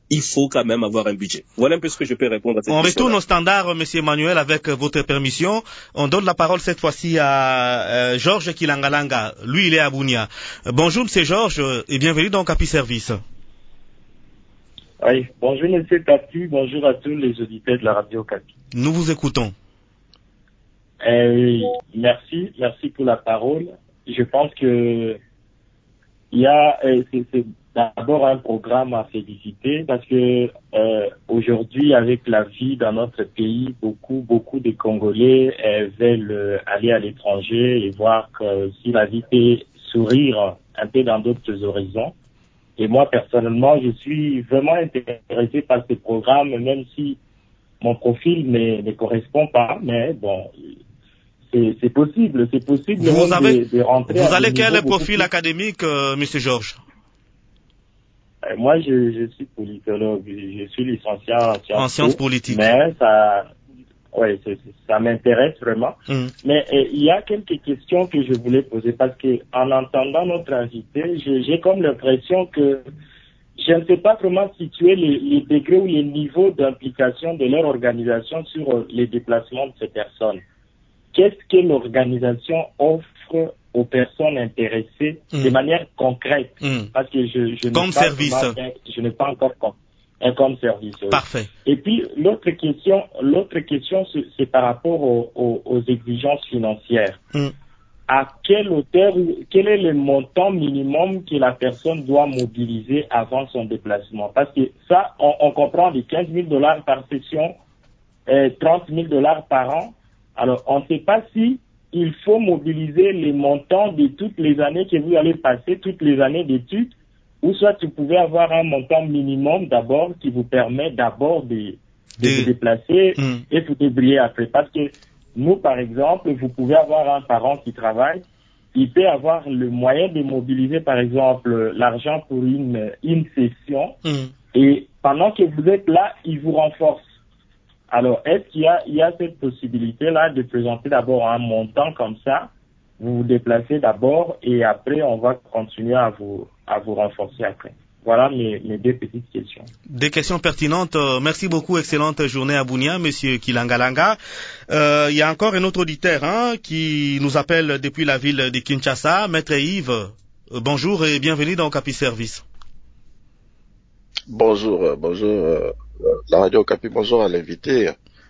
B: il faut quand même avoir un budget. Voilà un peu ce que je peux répondre à cette
A: question. On
B: question.
A: retourne au standard, Monsieur Emmanuel, avec votre permission. On donne la parole cette fois-ci à euh, Georges Kilangalanga. Lui, il est à Bunia. Bonjour, Monsieur Georges, et bienvenue dans Capi Service.
H: Oui, bonjour Monsieur Capi, bonjour à tous les auditeurs de la radio Capi.
A: Nous vous écoutons.
H: Euh, merci, merci pour la parole. Je pense que il y a, euh, c'est, c'est d'abord un programme à féliciter parce que euh, aujourd'hui, avec la vie dans notre pays, beaucoup, beaucoup de Congolais euh, veulent euh, aller à l'étranger et voir que si la vie peut sourire un peu dans d'autres horizons. Et moi, personnellement, je suis vraiment intéressé par ce programme, même si mon profil ne, ne correspond pas, mais bon, c'est, c'est possible, c'est possible
A: vous avez,
H: de, de rentrer.
A: Vous avez quel profil académique, euh, Monsieur Georges?
H: euh, Moi, je, je suis politologue, je suis licencié en sciences,
A: en sciences politiques.
H: Mais ça, ouais, c'est, ça m'intéresse vraiment. Mmh. Mais euh, il y a quelques questions que je voulais poser parce que en entendant notre invité, je, j'ai comme l'impression que je ne sais pas vraiment situer les, les degrés ou les niveaux d'implication de leur organisation sur les déplacements de ces personnes. Qu'est-ce que l'organisation offre aux personnes intéressées mmh. de manière concrète?
A: mmh.
H: Parce que je, je,
A: comme
H: n'ai
A: service.
H: Pas, je n'ai pas encore un comme service. Oui.
A: Parfait.
H: Et puis l'autre question, l'autre question, c'est, c'est par rapport aux, aux, aux exigences financières. Mmh. À quelle hauteur, quel est le montant minimum que la personne doit mobiliser avant son déplacement? Parce que ça, on, on comprend les quinze mille dollars par session, euh, trente mille dollars par an. Alors, on ne sait pas si il faut mobiliser les montants de toutes les années que vous allez passer, toutes les années d'études, ou soit vous pouvez avoir un montant minimum d'abord qui vous permet d'abord de, de Des... vous déplacer mmh. et vous débrouiller après. Parce que nous, par exemple, vous pouvez avoir un parent qui travaille, il peut avoir le moyen de mobiliser, par exemple, l'argent pour une, une session, mmh. et pendant que vous êtes là, il vous renforce. Alors, est-ce qu'il y a, il y a cette possibilité-là de présenter d'abord un montant comme ça, vous vous déplacez d'abord, et après, on va continuer à vous, à vous renforcer après. Voilà mes, mes deux petites questions.
A: Des questions pertinentes. Merci beaucoup. Excellente journée à Bunia, Monsieur Kilangalanga. Euh, il y a encore un autre auditeur hein, qui nous appelle depuis la ville de Kinshasa, Maître Yves. Euh, bonjour et bienvenue dans Capi Service.
I: Bonjour, euh, bonjour euh, la radio Capi, bonjour à l'invité.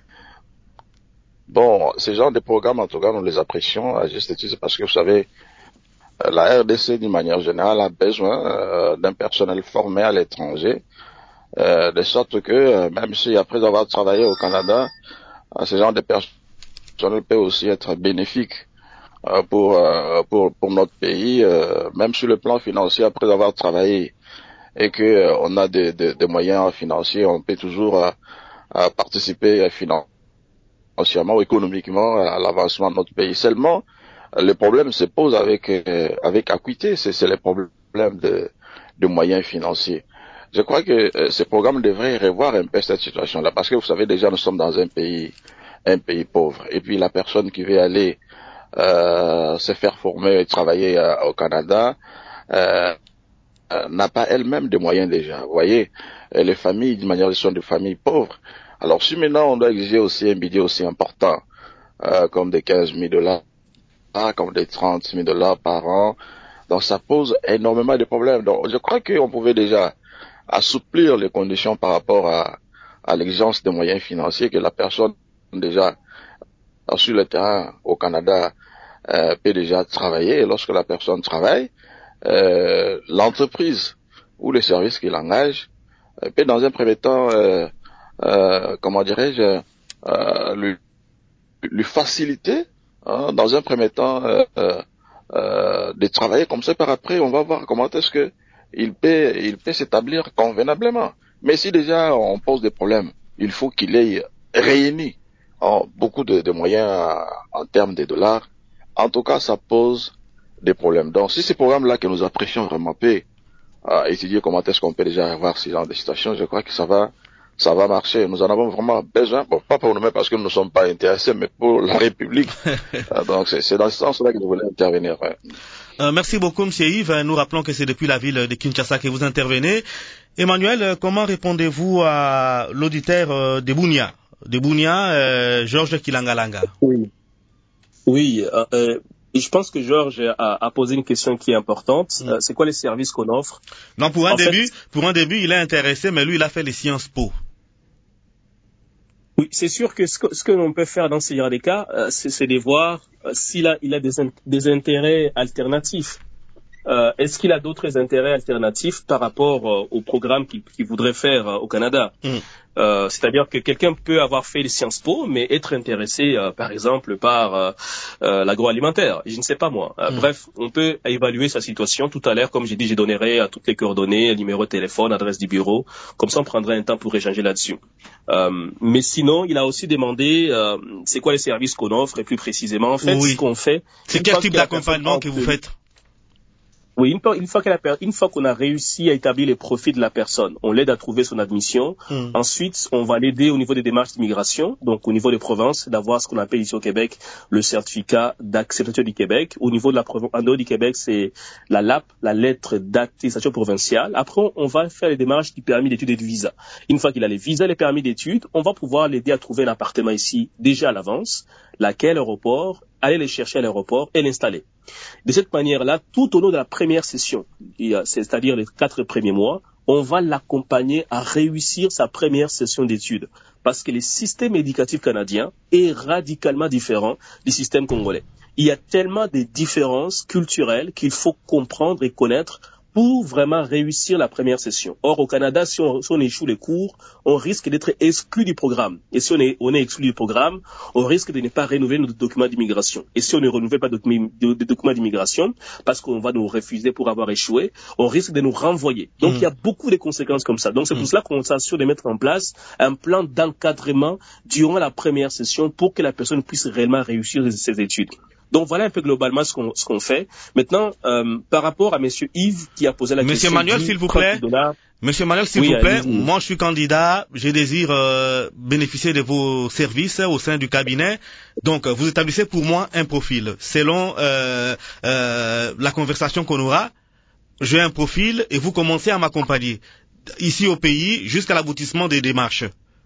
I: Bon, ces genres de programmes, en tout cas, nous les apprécions à juste titre parce que vous savez, la R D C, d'une manière générale, a besoin euh, d'un personnel formé à l'étranger, euh, de sorte que, euh, même si après avoir travaillé au Canada, euh, ce genre de personnel peut aussi être bénéfique euh, pour, euh, pour pour notre pays, euh, même sur le plan financier, après avoir travaillé et que euh, on a des, des, des moyens financiers, on peut toujours euh, euh, participer financièrement ou économiquement à l'avancement de notre pays. Seulement, le problème se pose avec euh, avec acuité, c'est, c'est le problème de, de moyens financiers. Je crois que euh, ce programme devrait revoir un peu cette situation-là, parce que vous savez déjà nous sommes dans un pays un pays pauvre, et puis la personne qui veut aller euh, se faire former et travailler euh, au Canada euh, euh, n'a pas elle-même des moyens déjà. Vous voyez, euh, les familles d'une manière sont des familles pauvres. Alors si maintenant on doit exiger aussi un budget aussi important, euh, comme des quinze mille dollars, comme des trente mille dollars par an. Donc ça pose énormément de problèmes. Donc je crois qu'on pouvait déjà assouplir les conditions par rapport à, à l'exigence des moyens financiers que la personne déjà sur le terrain au Canada euh, peut déjà travailler. Et lorsque la personne travaille, euh, l'entreprise ou le service qui l'engage euh, peut dans un premier temps, euh, euh, comment dirais-je, euh, lui, lui faciliter Hein, dans un premier temps, euh, euh, euh, de travailler comme ça, par après, on va voir comment est-ce que il peut, il peut s'établir convenablement. Mais si déjà on pose des problèmes, il faut qu'il ait réuni en beaucoup de, de moyens en, en termes de dollars. En tout cas, ça pose des problèmes. Donc, si ces programmes-là que nous apprécions vraiment peut euh, étudier comment est-ce qu'on peut déjà avoir ce genre de situation, je crois que ça va ça va marcher. Nous en avons vraiment besoin. Bon, pas pour nous-mêmes parce que nous ne sommes pas intéressés, mais pour la République. Donc, c'est, c'est dans ce sens-là que nous voulons intervenir. Ouais.
A: Euh, merci beaucoup, M. Yves. Nous rappelons que c'est depuis la ville de Kinshasa que vous intervenez. Emmanuel, comment répondez-vous à l'auditeur euh, de Bunia, de Bunia, euh, Georges Kilangalanga?
B: Oui, oui. Euh, euh, je pense que Georges a, a posé une question qui est importante. Mm. Euh, c'est quoi les services qu'on offre?
A: Non, pour un
B: en
A: début,
B: fait,
A: pour un début, il est intéressé, mais lui, il a fait les Sciences Po.
B: Oui, c'est sûr que ce que, ce que l'on peut faire dans ce genre de cas, euh, c'est, c'est de voir euh, s'il a, il a des, in, des intérêts alternatifs. Euh, est-ce qu'il a d'autres intérêts alternatifs par rapport euh, au programme qu'il, qu'il voudrait faire euh, au Canada? Mm. Euh, c'est-à-dire que quelqu'un peut avoir fait les Sciences Po, mais être intéressé, euh, par exemple, par euh, euh, l'agroalimentaire. Je ne sais pas moi. Euh, mm. Bref, on peut évaluer sa situation. Tout à l'heure, comme j'ai dit, je donnerai à toutes les coordonnées, numéro de téléphone, adresse du bureau. Comme ça, on prendra un temps pour échanger là-dessus. Euh, mais sinon, il a aussi demandé euh, c'est quoi les services qu'on offre et plus précisément, en fait,
A: oui.
B: ce qu'on fait.
A: C'est quel type d'accompagnement que vous faites?
B: Oui, une fois, une fois, qu'elle a, une fois qu'on a réussi à établir les profils de la personne, on l'aide à trouver son admission. Mm. Ensuite, on va l'aider au niveau des démarches d'immigration, donc au niveau des provinces, d'avoir ce qu'on appelle ici au Québec le certificat d'acceptation du Québec. Au niveau de la province, en dehors du Québec, c'est la L A P, la lettre d'attestation provinciale. Après, on va faire les démarches du permis d'études et du visa. Une fois qu'il a les visas, les permis d'études, on va pouvoir l'aider à trouver un appartement ici déjà à l'avance, laquelle aéroport, aller les chercher à l'aéroport et l'installer. De cette manière-là, tout au long de la première session, c'est-à-dire les quatre premiers mois, on va l'accompagner à réussir sa première session d'études. Parce que le système éducatif canadien est radicalement différent du système congolais. Il y a tellement de différences culturelles qu'il faut comprendre et connaître pour vraiment réussir la première session. Or, au Canada, si on, si on échoue les cours, on risque d'être exclu du programme. Et si on est, on est exclu du programme, on risque de ne pas renouveler nos documents d'immigration. Et si on ne renouvelle pas de, de, de documents d'immigration, parce qu'on va nous refuser pour avoir échoué, on risque de nous renvoyer. Donc, mmh. il y a beaucoup de conséquences comme ça. Donc, c'est mmh. pour cela qu'on s'assure de mettre en place un plan d'encadrement durant la première session pour que la personne puisse réellement réussir ses études. Donc voilà un peu globalement ce qu'on, ce qu'on fait. Maintenant, euh, par rapport à Monsieur Yves qui a posé la
A: Monsieur
B: question.
A: Manuel, s'il vous plaît. Monsieur Manuel, s'il
B: oui,
A: vous plaît.
B: allez-y.
A: Moi, je suis candidat. Je désire euh, bénéficier de vos services au sein du cabinet. Donc, vous établissez pour moi un profil. Selon euh, euh, la conversation qu'on aura, j'ai un profil et vous commencez à m'accompagner ici au pays jusqu'à l'aboutissement des démarches.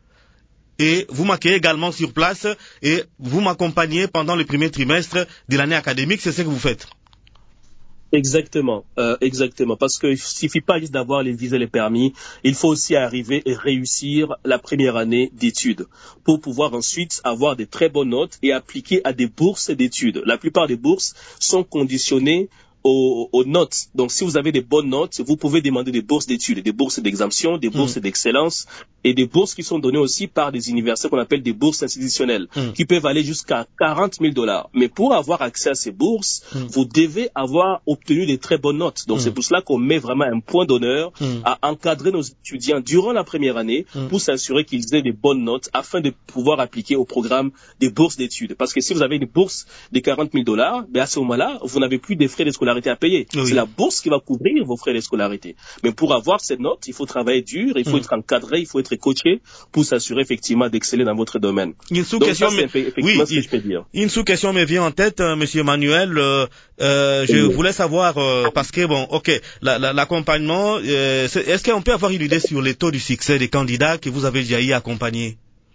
A: Et vous m'accueillez également sur place et vous m'accompagnez pendant le premier trimestre de l'année académique, c'est ce que vous faites.
B: Exactement, euh, exactement. Parce qu'il ne suffit pas juste d'avoir les visas et les permis, il faut aussi arriver et réussir la première année d'études pour pouvoir ensuite avoir des très bonnes notes et appliquer à des bourses d'études. La plupart des bourses sont conditionnées Aux, aux notes. Donc, si vous avez des bonnes notes, vous pouvez demander des bourses d'études, des bourses d'exemption, des bourses mmh. d'excellence et des bourses qui sont données aussi par des universités qu'on appelle des bourses institutionnelles, mmh. qui peuvent aller jusqu'à quarante mille dollars. Mais pour avoir accès à ces bourses, mmh. vous devez avoir obtenu des très bonnes notes. Donc, mmh. c'est pour cela qu'on met vraiment un point d'honneur mmh. à encadrer nos étudiants durant la première année mmh. pour s'assurer qu'ils aient des bonnes notes afin de pouvoir appliquer au programme des bourses d'études. Parce que si vous avez une bourse de quarante mille dollars, ben à ce moment-là, vous n'avez plus des frais de scolarité à payer. Oui. C'est la bourse qui va couvrir vos frais de scolarité. Mais pour avoir cette note, il faut travailler dur, il faut mmh. être encadré, il faut être coaché pour s'assurer effectivement d'exceller dans votre domaine.
A: Une sous-question,
B: Donc, ça, c'est effectivement oui, ce que je peux dire.
A: Une sous-question me vient en tête, euh, Monsieur Manuel. Euh, euh, je oui. voulais savoir euh, parce que bon, ok, la, la, l'accompagnement. Euh, est-ce qu'on peut avoir une idée sur les taux du succès des candidats que vous avez déjà y accompagnés?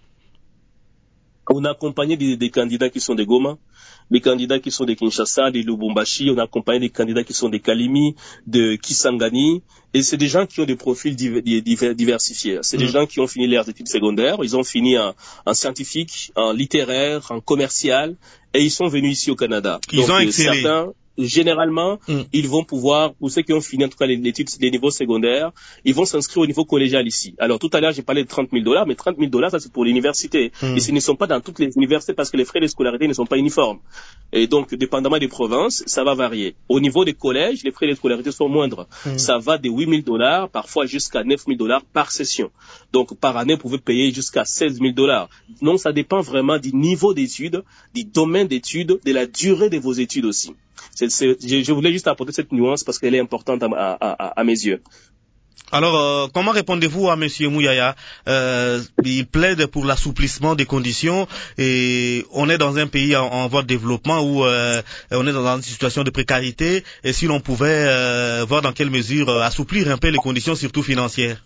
B: On a accompagné des, des candidats qui sont de Goma, des candidats qui sont de Kinshasa, de Lubumbashi, on a accompagné des candidats qui sont de Kalimi, de Kisangani, et c'est des gens qui ont des profils div- div- diversifiés. C'est mmh. des gens qui ont fini leurs études secondaires, ils ont fini en, en scientifique, en littéraire, en commercial, et ils sont venus ici au Canada.
A: Ils
B: Donc,
A: ont excellé.
B: Certains, généralement, mm. ils vont pouvoir, pour ceux qui ont fini en tout cas les études, les niveaux secondaires, ils vont s'inscrire au niveau collégial ici. Alors tout à l'heure, j'ai parlé de trente mille dollars, mais trente mille dollars, ça c'est pour l'université. Mm. Et ce ne sont pas dans toutes les universités parce que les frais de scolarité ne sont pas uniformes. Et donc, dépendamment des provinces, ça va varier. Au niveau des collèges, les frais de scolarité sont moindres. Mm. Ça va de huit mille dollars, parfois jusqu'à neuf mille dollars par session. Donc, par année, vous pouvez payer jusqu'à seize mille dollars. Donc, ça dépend vraiment du niveau d'études, du domaine d'études, de la durée de vos études aussi. C'est, c'est, je, je voulais juste apporter cette nuance parce qu'elle est importante à, à, à, à mes yeux.
A: Alors, euh, comment répondez-vous à Monsieur Mouyaya? euh, Il plaide pour l'assouplissement des conditions et on est dans un pays en, en voie de développement où euh, on est dans une situation de précarité et si l'on pouvait euh, voir dans quelle mesure euh, assouplir un peu les conditions, surtout financières.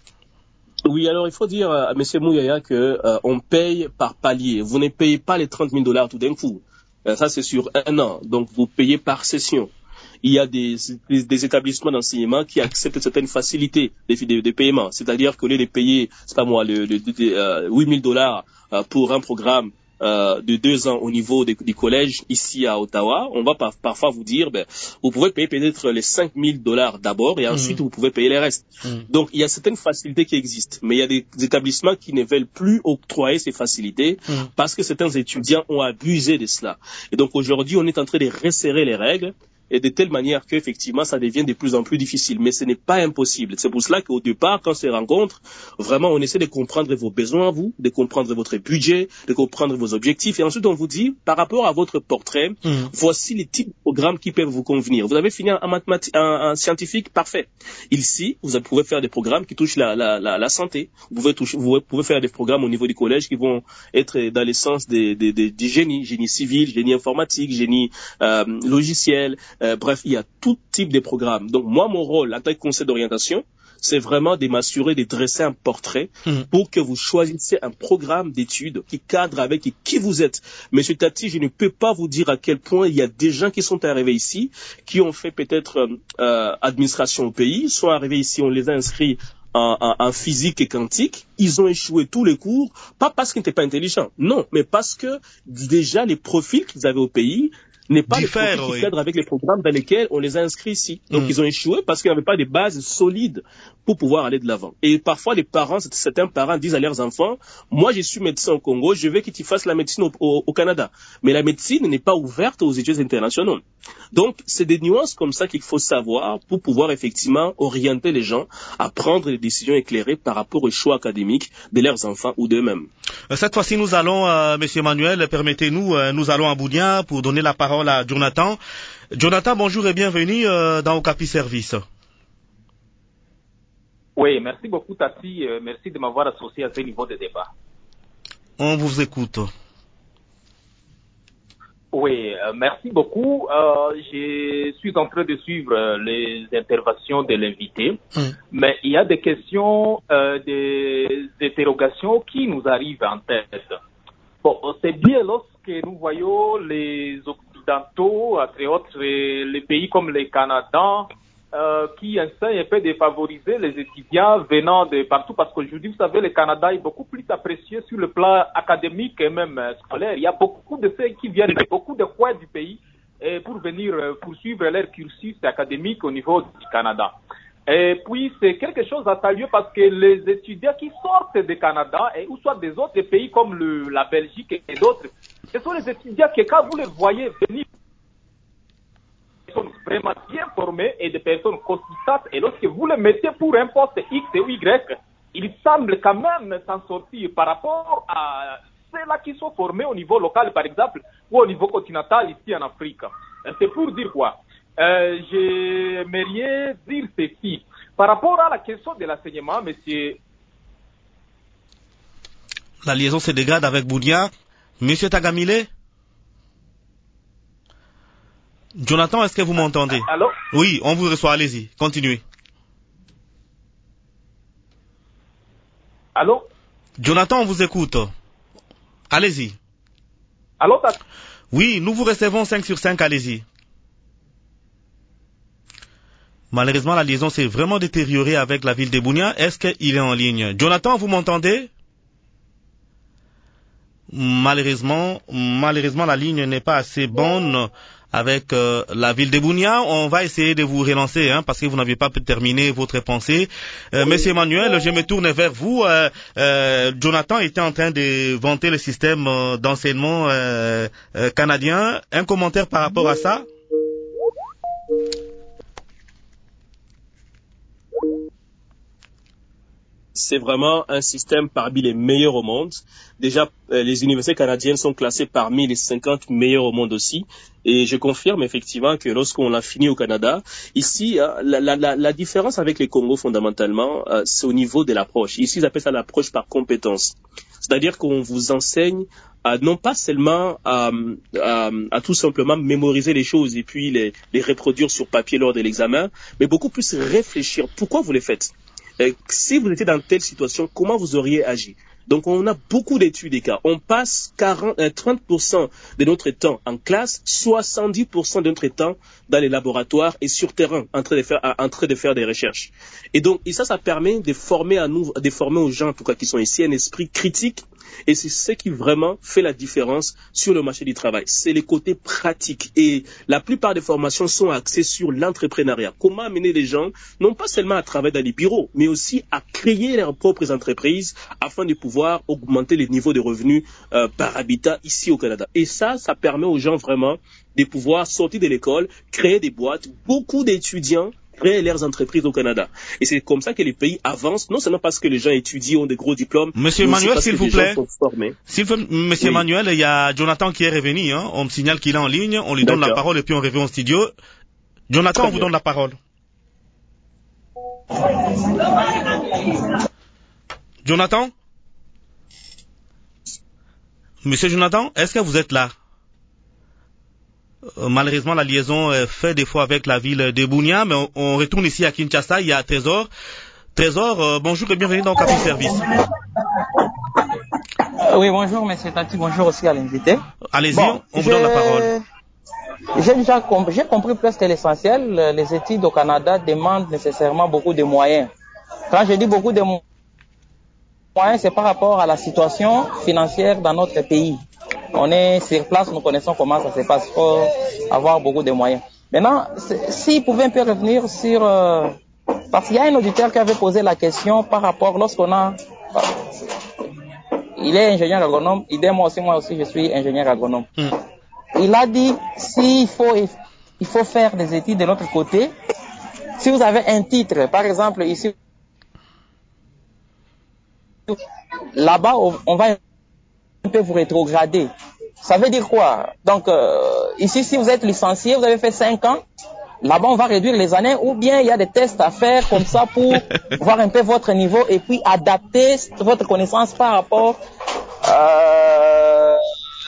B: Oui, alors il faut dire à M. Mouyaya que euh, on paye par palier. Vous ne payez pas les trente mille dollars tout d'un coup. Euh, ça, c'est sur un an. Donc, vous payez par session. Il y a des, des, des établissements d'enseignement qui acceptent certaines facilités de, de, de paiement. C'est-à-dire qu'au lieu de payer, c'est pas moi, le, le, le, euh, huit mille dollars euh, pour un programme euh, de deux ans au niveau de, du collège ici à Ottawa, on va par, parfois vous dire, ben, vous pouvez payer peut-être les cinq mille dollars d'abord et ensuite mmh. vous pouvez payer les restes. Mmh. Donc, il y a certaines facilités qui existent, mais il y a des, des établissements qui ne veulent plus octroyer ces facilités mmh. parce que certains étudiants ont abusé de cela. Et donc, aujourd'hui, on est en train de resserrer les règles et de telle manière qu'effectivement, ça devient de plus en plus difficile. Mais ce n'est pas impossible. C'est pour cela qu'au départ, quand on se rencontre, vraiment, on essaie de comprendre vos besoins, vous, de comprendre votre budget, de comprendre vos objectifs. Et ensuite, on vous dit, par rapport à votre portrait, mmh. voici les types de programmes qui peuvent vous convenir. Vous avez fini en mathématiques, en, en scientifique, parfait. Ici, vous pouvez faire des programmes qui touchent la, la, la, la santé. Vous pouvez, toucher, vous pouvez faire des programmes au niveau du collège qui vont être dans les sens des, des, des, des génies, génie civil, génie informatique, génie euh, logiciel. Euh, bref, il y a tout type de programmes. Donc moi, mon rôle en tant que conseiller d'orientation, c'est vraiment de m'assurer de dresser un portrait mmh. pour que vous choisissiez un programme d'études qui cadre avec qui vous êtes. Monsieur Tati, je ne peux pas vous dire à quel point il y a des gens qui sont arrivés ici, qui ont fait peut-être euh, administration au pays, sont arrivés ici, on les a inscrits En, en, en physique et quantique, ils ont échoué tous les cours, pas parce qu'ils n'étaient pas intelligents, non, mais parce que déjà les profils qu'ils avaient au pays n'est pas le profil qui oui. cadre avec les programmes dans lesquels on les a inscrits ici. Donc, mmh. ils ont échoué parce qu'il n'y avait pas de bases solides pour pouvoir aller de l'avant. Et parfois, les parents, certains parents disent à leurs enfants, moi, je suis médecin au Congo, je veux que tu fasses la médecine au, au, au Canada. Mais la médecine n'est pas ouverte aux études internationaux. Donc, c'est des nuances comme ça qu'il faut savoir pour pouvoir effectivement orienter les gens à prendre des décisions éclairées par rapport aux choix académiques de leurs enfants ou d'eux-mêmes.
A: Cette fois-ci, nous allons, euh, Monsieur Emmanuel, permettez-nous, euh, nous allons à Bounia pour donner la parole à Jonathan. Jonathan, bonjour et bienvenue euh, dans Okapi Service.
J: Oui, merci beaucoup Tati, euh, merci de m'avoir associé à ce niveau de débat.
A: On vous écoute.
J: Oui, euh, merci beaucoup. Euh, je suis en train de suivre euh, les interventions de l'invité, mmh. mais il y a des questions, euh, des interrogations qui nous arrivent en tête. Bon, c'est bien lorsque nous voyons les Occidentaux, entre autres les pays comme le Canada, euh, qui essaient un peu de favoriser les étudiants venant de partout, parce qu'aujourd'hui, vous savez, le Canada est beaucoup plus apprécié sur le plan académique et même scolaire. Il y a beaucoup de ceux qui viennent de beaucoup de coins du pays et pour venir poursuivre leur cursus académique au niveau du Canada. Et puis, c'est quelque chose à saluer parce que les étudiants qui sortent du Canada, et, ou soit des autres pays comme le, la Belgique et d'autres, ce sont les étudiants que quand vous les voyez venir, des personnes vraiment bien formées et des personnes consistantes, et lorsque vous les mettez pour un poste X ou Y, ils semblent quand même s'en sortir par rapport à ceux-là qui sont formés au niveau local, par exemple, ou au niveau continental ici en Afrique. C'est pour dire quoi? Euh, j'aimerais dire ceci. Par rapport à la question de l'enseignement, monsieur...
A: La liaison se dégrade avec Bounia. Monsieur Tagamile? Jonathan, est-ce que vous m'entendez?
J: Allô?
A: Oui, on vous reçoit, allez-y, continuez.
J: Allô?
A: Jonathan, on vous écoute. Allez-y.
J: Allô?
A: Oui, nous vous recevons cinq sur cinq, allez-y. Malheureusement, la liaison s'est vraiment détériorée avec la ville de Bounia. Est-ce qu'il est en ligne? Jonathan, vous m'entendez? Malheureusement, malheureusement, la ligne n'est pas assez bonne avec euh, la ville de Bounia. On va essayer de vous relancer, hein, parce que vous n'avez pas pu terminer votre pensée. Euh, Monsieur Emmanuel, je me tourne vers vous. Euh, euh, Jonathan était en train de vanter le système euh, d'enseignement euh, euh, canadien. Un commentaire par rapport à ça?
B: c'est vraiment un système parmi les meilleurs au monde. Déjà, les universités canadiennes sont classées parmi les cinquante meilleures au monde aussi. Et je confirme effectivement que lorsqu'on l'a fini au Canada, ici, la, la, la, la différence avec les Congos fondamentalement, c'est au niveau de l'approche. Ici, ils appellent ça l'approche par compétence. C'est-à-dire qu'on vous enseigne à non pas seulement à, à, à tout simplement mémoriser les choses et puis les, les reproduire sur papier lors de l'examen, mais beaucoup plus réfléchir. Pourquoi vous les faites? Euh, si vous étiez dans telle situation, comment vous auriez agi? Donc, on a beaucoup d'études des cas. On passe quarante, trente pour cent de notre temps en classe, soixante-dix pour cent de notre temps dans les laboratoires et sur terrain, en train de faire, en train de faire des recherches. Et donc, et ça, ça permet de former à nous, de former aux gens, en tout cas, qui sont ici, un esprit critique. Et c'est ce qui vraiment fait la différence sur le marché du travail. C'est les côtés pratiques. Et la plupart des formations sont axées sur l'entrepreneuriat. Comment amener les gens, non pas seulement à travailler dans les bureaux, mais aussi à créer leurs propres entreprises afin de pouvoir augmenter les niveaux de revenus euh, par habitat ici au Canada. Et ça, ça permet aux gens vraiment de pouvoir sortir de l'école, créer des boîtes. Beaucoup d'étudiants créer leurs entreprises au Canada. Et c'est comme ça que les pays avancent, non seulement parce que les gens étudient, ont des gros diplômes.
A: Monsieur Emmanuel, s'il vous plaît. S'il faut, Monsieur
B: oui.
A: Emmanuel, il y a Jonathan qui est revenu, hein. On me signale qu'il est en ligne, on lui donne la parole et puis on revient au studio. Jonathan, Très on vous bien. donne la parole. Jonathan? Monsieur Jonathan, est-ce que vous êtes là? Malheureusement, la liaison est faite des fois avec la ville de Bunia, mais on, on retourne ici à Kinshasa, il y a Trésor. Trésor, euh, bonjour et bienvenue dans Capi Service.
K: Euh, oui, bonjour, monsieur Tati, bonjour aussi à l'invité.
A: Allez-y,
K: bon,
A: on vous donne la parole.
K: J'ai déjà comp- j'ai compris presque l'essentiel. Les études au Canada demandent nécessairement beaucoup de moyens. Quand je dis beaucoup de mo- moyens, c'est par rapport à la situation financière dans notre pays. On est sur place, nous connaissons comment ça se passe. Il faut avoir beaucoup de moyens. Maintenant, s'il pouvait un peu revenir sur... Euh, parce qu'il y a un auditeur qui avait posé la question par rapport lorsqu'on a... Euh, il est ingénieur agronome, il est moi aussi, moi aussi je suis ingénieur agronome. Mm. Il a dit, s'il faut, il faut faire des études de l'autre côté, si vous avez un titre, par exemple ici, là-bas, on va un peu vous rétrograder. Ça veut dire quoi? Donc, euh, ici, si vous êtes licencié, vous avez fait cinq ans, là-bas, on va réduire les années, ou bien il y a des tests à faire comme ça pour voir un peu votre niveau et puis adapter votre connaissance par rapport euh,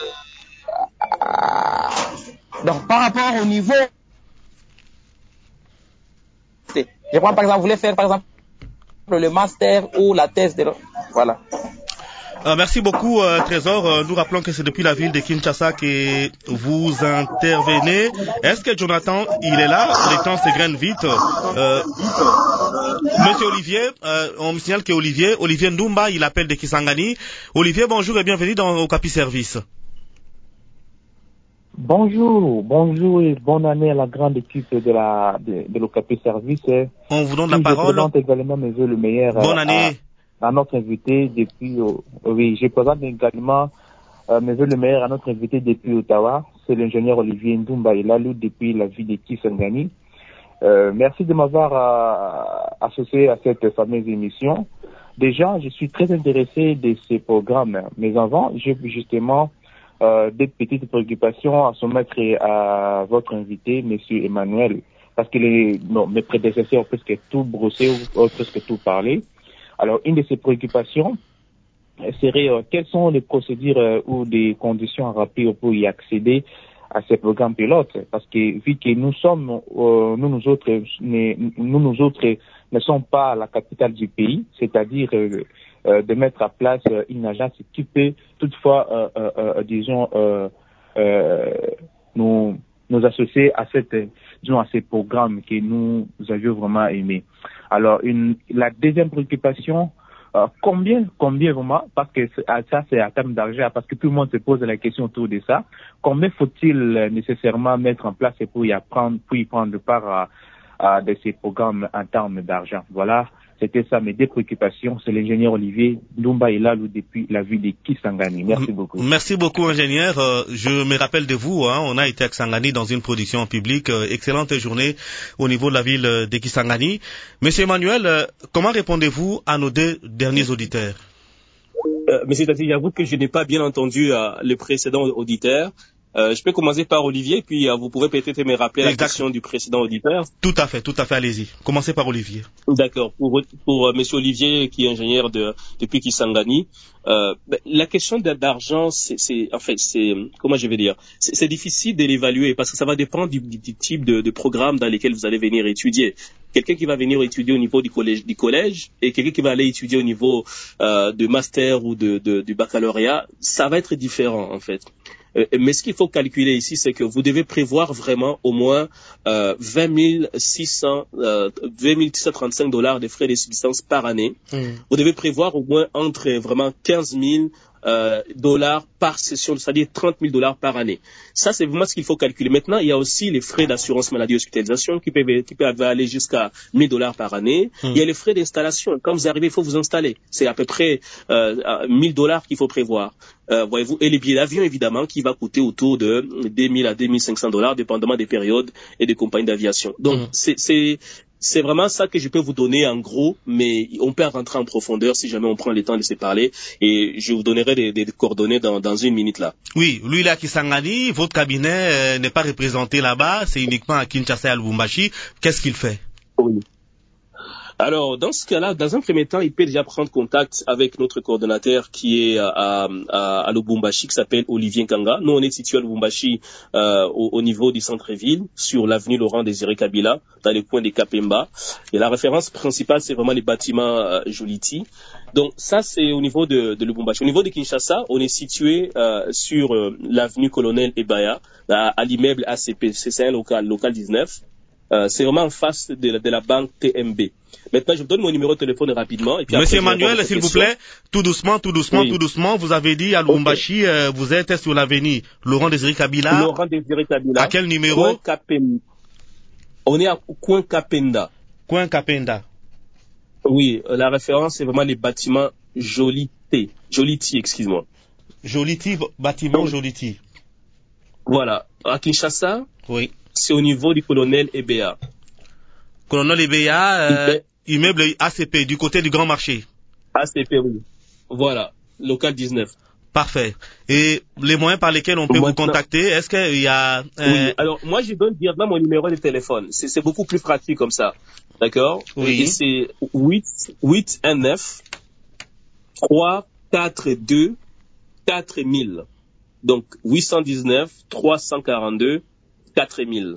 K: donc, par rapport au niveau. Je prends par exemple, vous voulez faire par exemple le master ou la thèse de... Voilà.
A: Euh, merci beaucoup, euh, Trésor. Euh, nous rappelons que c'est depuis la ville de Kinshasa que vous intervenez. Est-ce que Jonathan, il est là? Les temps s'égrènent vite. Euh, Monsieur Olivier, euh, on me signale qu'Olivier, Olivier Ndumba, il appelle de Kisangani. Olivier, bonjour et bienvenue dans au Capi Service.
L: Bonjour, bonjour et bonne année à la grande équipe de la de, de l'Ocapi Service.
A: On vous donne la parole.
L: Je présente également mes vœux le meilleur.
A: Bonne année.
L: À, à notre invité depuis, euh, oui, je présente également euh, mes vœux le meilleur à notre invité depuis Ottawa. C'est l'ingénieur Olivier Ndumba. Il a lu depuis la ville de Kisangani. Euh, merci de m'avoir euh, associé à cette fameuse émission. Déjà, je suis très intéressé de ces programmes. Mais avant, j'ai justement Euh, des petites préoccupations à soumettre à votre invité, Monsieur Emmanuel, parce que les, non, mes prédécesseurs ont presque tout brossé, ont presque tout parlé. Alors, une de ces préoccupations serait euh, quelles sont les procédures euh, ou des conditions à remplir pour y accéder à ces programmes pilotes, parce que vu que nous sommes, euh, nous nous autres, nous nous autres ne sommes pas la capitale du pays, c'est-à-dire euh, Euh, de mettre à place euh, une agence qui peut toutefois, euh, euh, euh, disons, euh, euh, nous, nous associer à cette, disons, à ces programmes que nous avions vraiment aimés. Alors, une, la deuxième préoccupation, euh, combien, combien vraiment, parce que ça c'est à terme d'argent, parce que tout le monde se pose la question autour de ça, combien faut-il nécessairement mettre en place pour y apprendre, pour y prendre part à, à de ces programmes en termes d'argent. Voilà C'était ça mes deux préoccupations. C'est l'ingénieur Olivier Ndumba Ilalou depuis la ville de Kisangani. Merci beaucoup.
A: Merci beaucoup, ingénieur. Euh, je me rappelle de vous, hein, on a été à Kisangani dans une production publique. Euh, excellente journée au niveau de la ville de Kisangani. Monsieur Emmanuel, euh, comment répondez-vous à nos deux derniers auditeurs?
B: euh, Mais c'est-à-dire, j'avoue que je n'ai pas bien entendu euh, le précédent auditeur. Euh, je peux commencer par Olivier, puis euh, vous pouvez peut-être me rappeler exact. La question du précédent auditeur.
A: Tout à fait, tout à fait, allez-y. Commencez par Olivier.
B: D'accord. Pour, pour euh, Monsieur Olivier, qui est ingénieur de, depuis Kisangani, euh, ben, la question d'argent, c'est, c'est, en fait, c'est, comment je vais dire, c'est, c'est difficile de l'évaluer parce que ça va dépendre du, du, du type de, de programme dans lequel vous allez venir étudier. Quelqu'un qui va venir étudier au niveau du collège, du collège et quelqu'un qui va aller étudier au niveau euh, de master ou de, de, du baccalauréat, ça va être différent, en fait. Mais ce qu'il faut calculer ici, c'est que vous devez prévoir vraiment au moins euh, vingt mille six cents, euh, vingt mille six cent trente-cinq dollars de frais de subsistance par année. Mmh. Vous devez prévoir au moins entre vraiment quinze mille euh, dollars par session, c'est-à-dire trente mille dollars par année. Ça, c'est vraiment ce qu'il faut calculer. Maintenant, il y a aussi les frais d'assurance maladie et hospitalisation qui peuvent, qui peuvent aller jusqu'à mille dollars par année. Mmh. Il y a les frais d'installation. Quand vous arrivez, il faut vous installer. C'est à peu près euh, mille dollars qu'il faut prévoir. Euh, voyez-vous, et les billets d'avion, évidemment, qui va coûter autour de deux mille à deux mille cinq cents dollars, dépendamment des périodes et des compagnies d'aviation. Donc, mmh. c'est, c'est, c'est vraiment ça que je peux vous donner en gros, mais on peut rentrer en profondeur si jamais on prend le temps de se parler, et je vous donnerai des, des coordonnées dans, dans une minute là.
A: Oui, lui là, Kisangani, votre cabinet euh, n'est pas représenté là-bas, c'est uniquement à Kinshasa et à Lubumbashi. Qu'est-ce qu'il fait?
B: Oui. Alors, dans ce cas-là, dans un premier temps, il peut déjà prendre contact avec notre coordonnateur qui est à, à, à Lubumbashi, qui s'appelle Olivier Kanga. Nous, on est situé à Lubumbashi euh, au, au niveau du centre-ville, sur l'avenue Laurent-Désiré Kabila, dans le coin des Kapemba. Et la référence principale, c'est vraiment les bâtiments euh, Joliti. Donc, ça, c'est au niveau de, de Lubumbashi. Au niveau de Kinshasa, on est situé euh, sur euh, l'avenue Colonel Ebaya, à, à l'immeuble A C P. C'est un local, local dix-neuf. Euh, c'est vraiment en face de la, de la banque T M B. Maintenant, je vous donne mon numéro de téléphone rapidement. Et puis
A: Monsieur Emmanuel, s'il vous plaît, tout doucement, tout doucement, oui. tout doucement. Vous avez dit à Lubumbashi, okay. euh, vous êtes sur l'avenue Laurent-Désiré Kabila.
B: Laurent-Désiré Kabila.
A: À quel numéro?
B: Kapem... On est à Coin Kapenda.
A: Coin Kapenda.
B: Oui, la référence, c'est vraiment les bâtiments Joliti. Joliti, excuse-moi.
A: Joliti, bâtiment oui. Joliti.
B: Voilà. À Kinshasa.
A: Oui.
B: C'est au niveau du colonel Ebea.
A: Colonel Ebea, euh, immeuble A C P, du côté du Grand Marché.
B: A C P, oui. Voilà, local dix-neuf.
A: Parfait. Et les moyens par lesquels on peut Maintenant, vous contacter, est-ce qu'il y a... Euh...
B: Oui, alors moi je donne directement mon numéro de téléphone. C'est, c'est beaucoup plus pratique comme ça. D'accord?
A: Oui.
B: Et c'est huit un neuf trois quatre deux quatre mille. Donc huit cent dix-neuf trois cent quarante-deux quatre mille.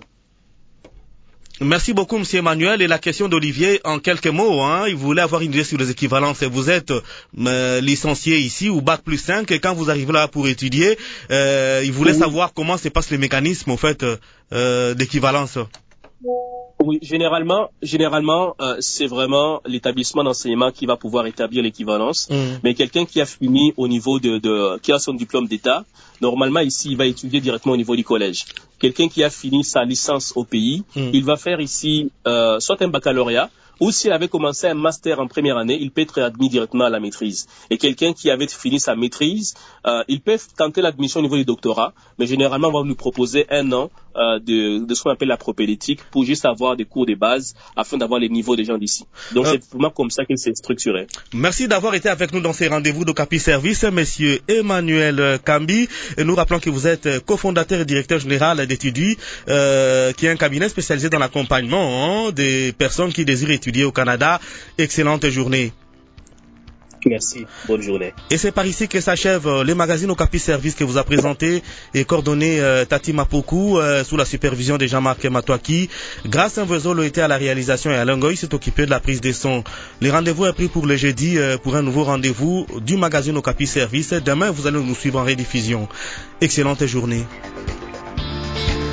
A: Merci beaucoup, Monsieur Emmanuel. Et la question d'Olivier, en quelques mots, hein, il voulait avoir une idée sur les équivalences. Vous êtes euh, licencié ici, ou bac plus cinq, et quand vous arrivez là pour étudier, euh, il voulait oui. savoir comment se passe le mécanisme, au fait, euh, d'équivalence.
B: Oui, généralement, généralement, euh, c'est vraiment l'établissement d'enseignement qui va pouvoir établir l'équivalence. Mmh. Mais quelqu'un qui a fini au niveau de, de, qui a son diplôme d'État, normalement ici, il va étudier directement au niveau du collège. Quelqu'un qui a fini sa licence au pays, mmh. il va faire ici euh, soit un baccalauréat, ou s'il avait commencé un master en première année, il peut être admis directement à la maîtrise. Et quelqu'un qui avait fini sa maîtrise, euh, il peut tenter l'admission au niveau du doctorat, mais généralement, on va nous proposer un an euh, de, de ce qu'on appelle la propédétique pour juste avoir des cours de base afin d'avoir les niveaux des gens d'ici. Donc, euh, c'est vraiment comme ça qu'il s'est structuré.
A: Merci d'avoir été avec nous dans ces rendez-vous d'Okapi Service, Monsieur Emmanuel Kambi. Et nous rappelons que vous êtes cofondateur et directeur général d'Étudie, euh, qui est un cabinet spécialisé dans l'accompagnement hein, des personnes qui désirent étudier au Canada. Excellente journée.
B: Merci, bonne journée.
A: Et c'est par ici que s'achève euh, les magazines Okapi Service que vous a présenté et coordonné euh, Tati Mapoku euh, sous la supervision de Jean-Marc Matouaki. Grâce à Mvezolo était à la réalisation et Alain Goy s'est occupé de la prise des sons. Les rendez-vous est pris pour le jeudi euh, pour un nouveau rendez-vous du magazine Okapi Service. Demain, vous allez nous suivre en rediffusion. Excellente journée.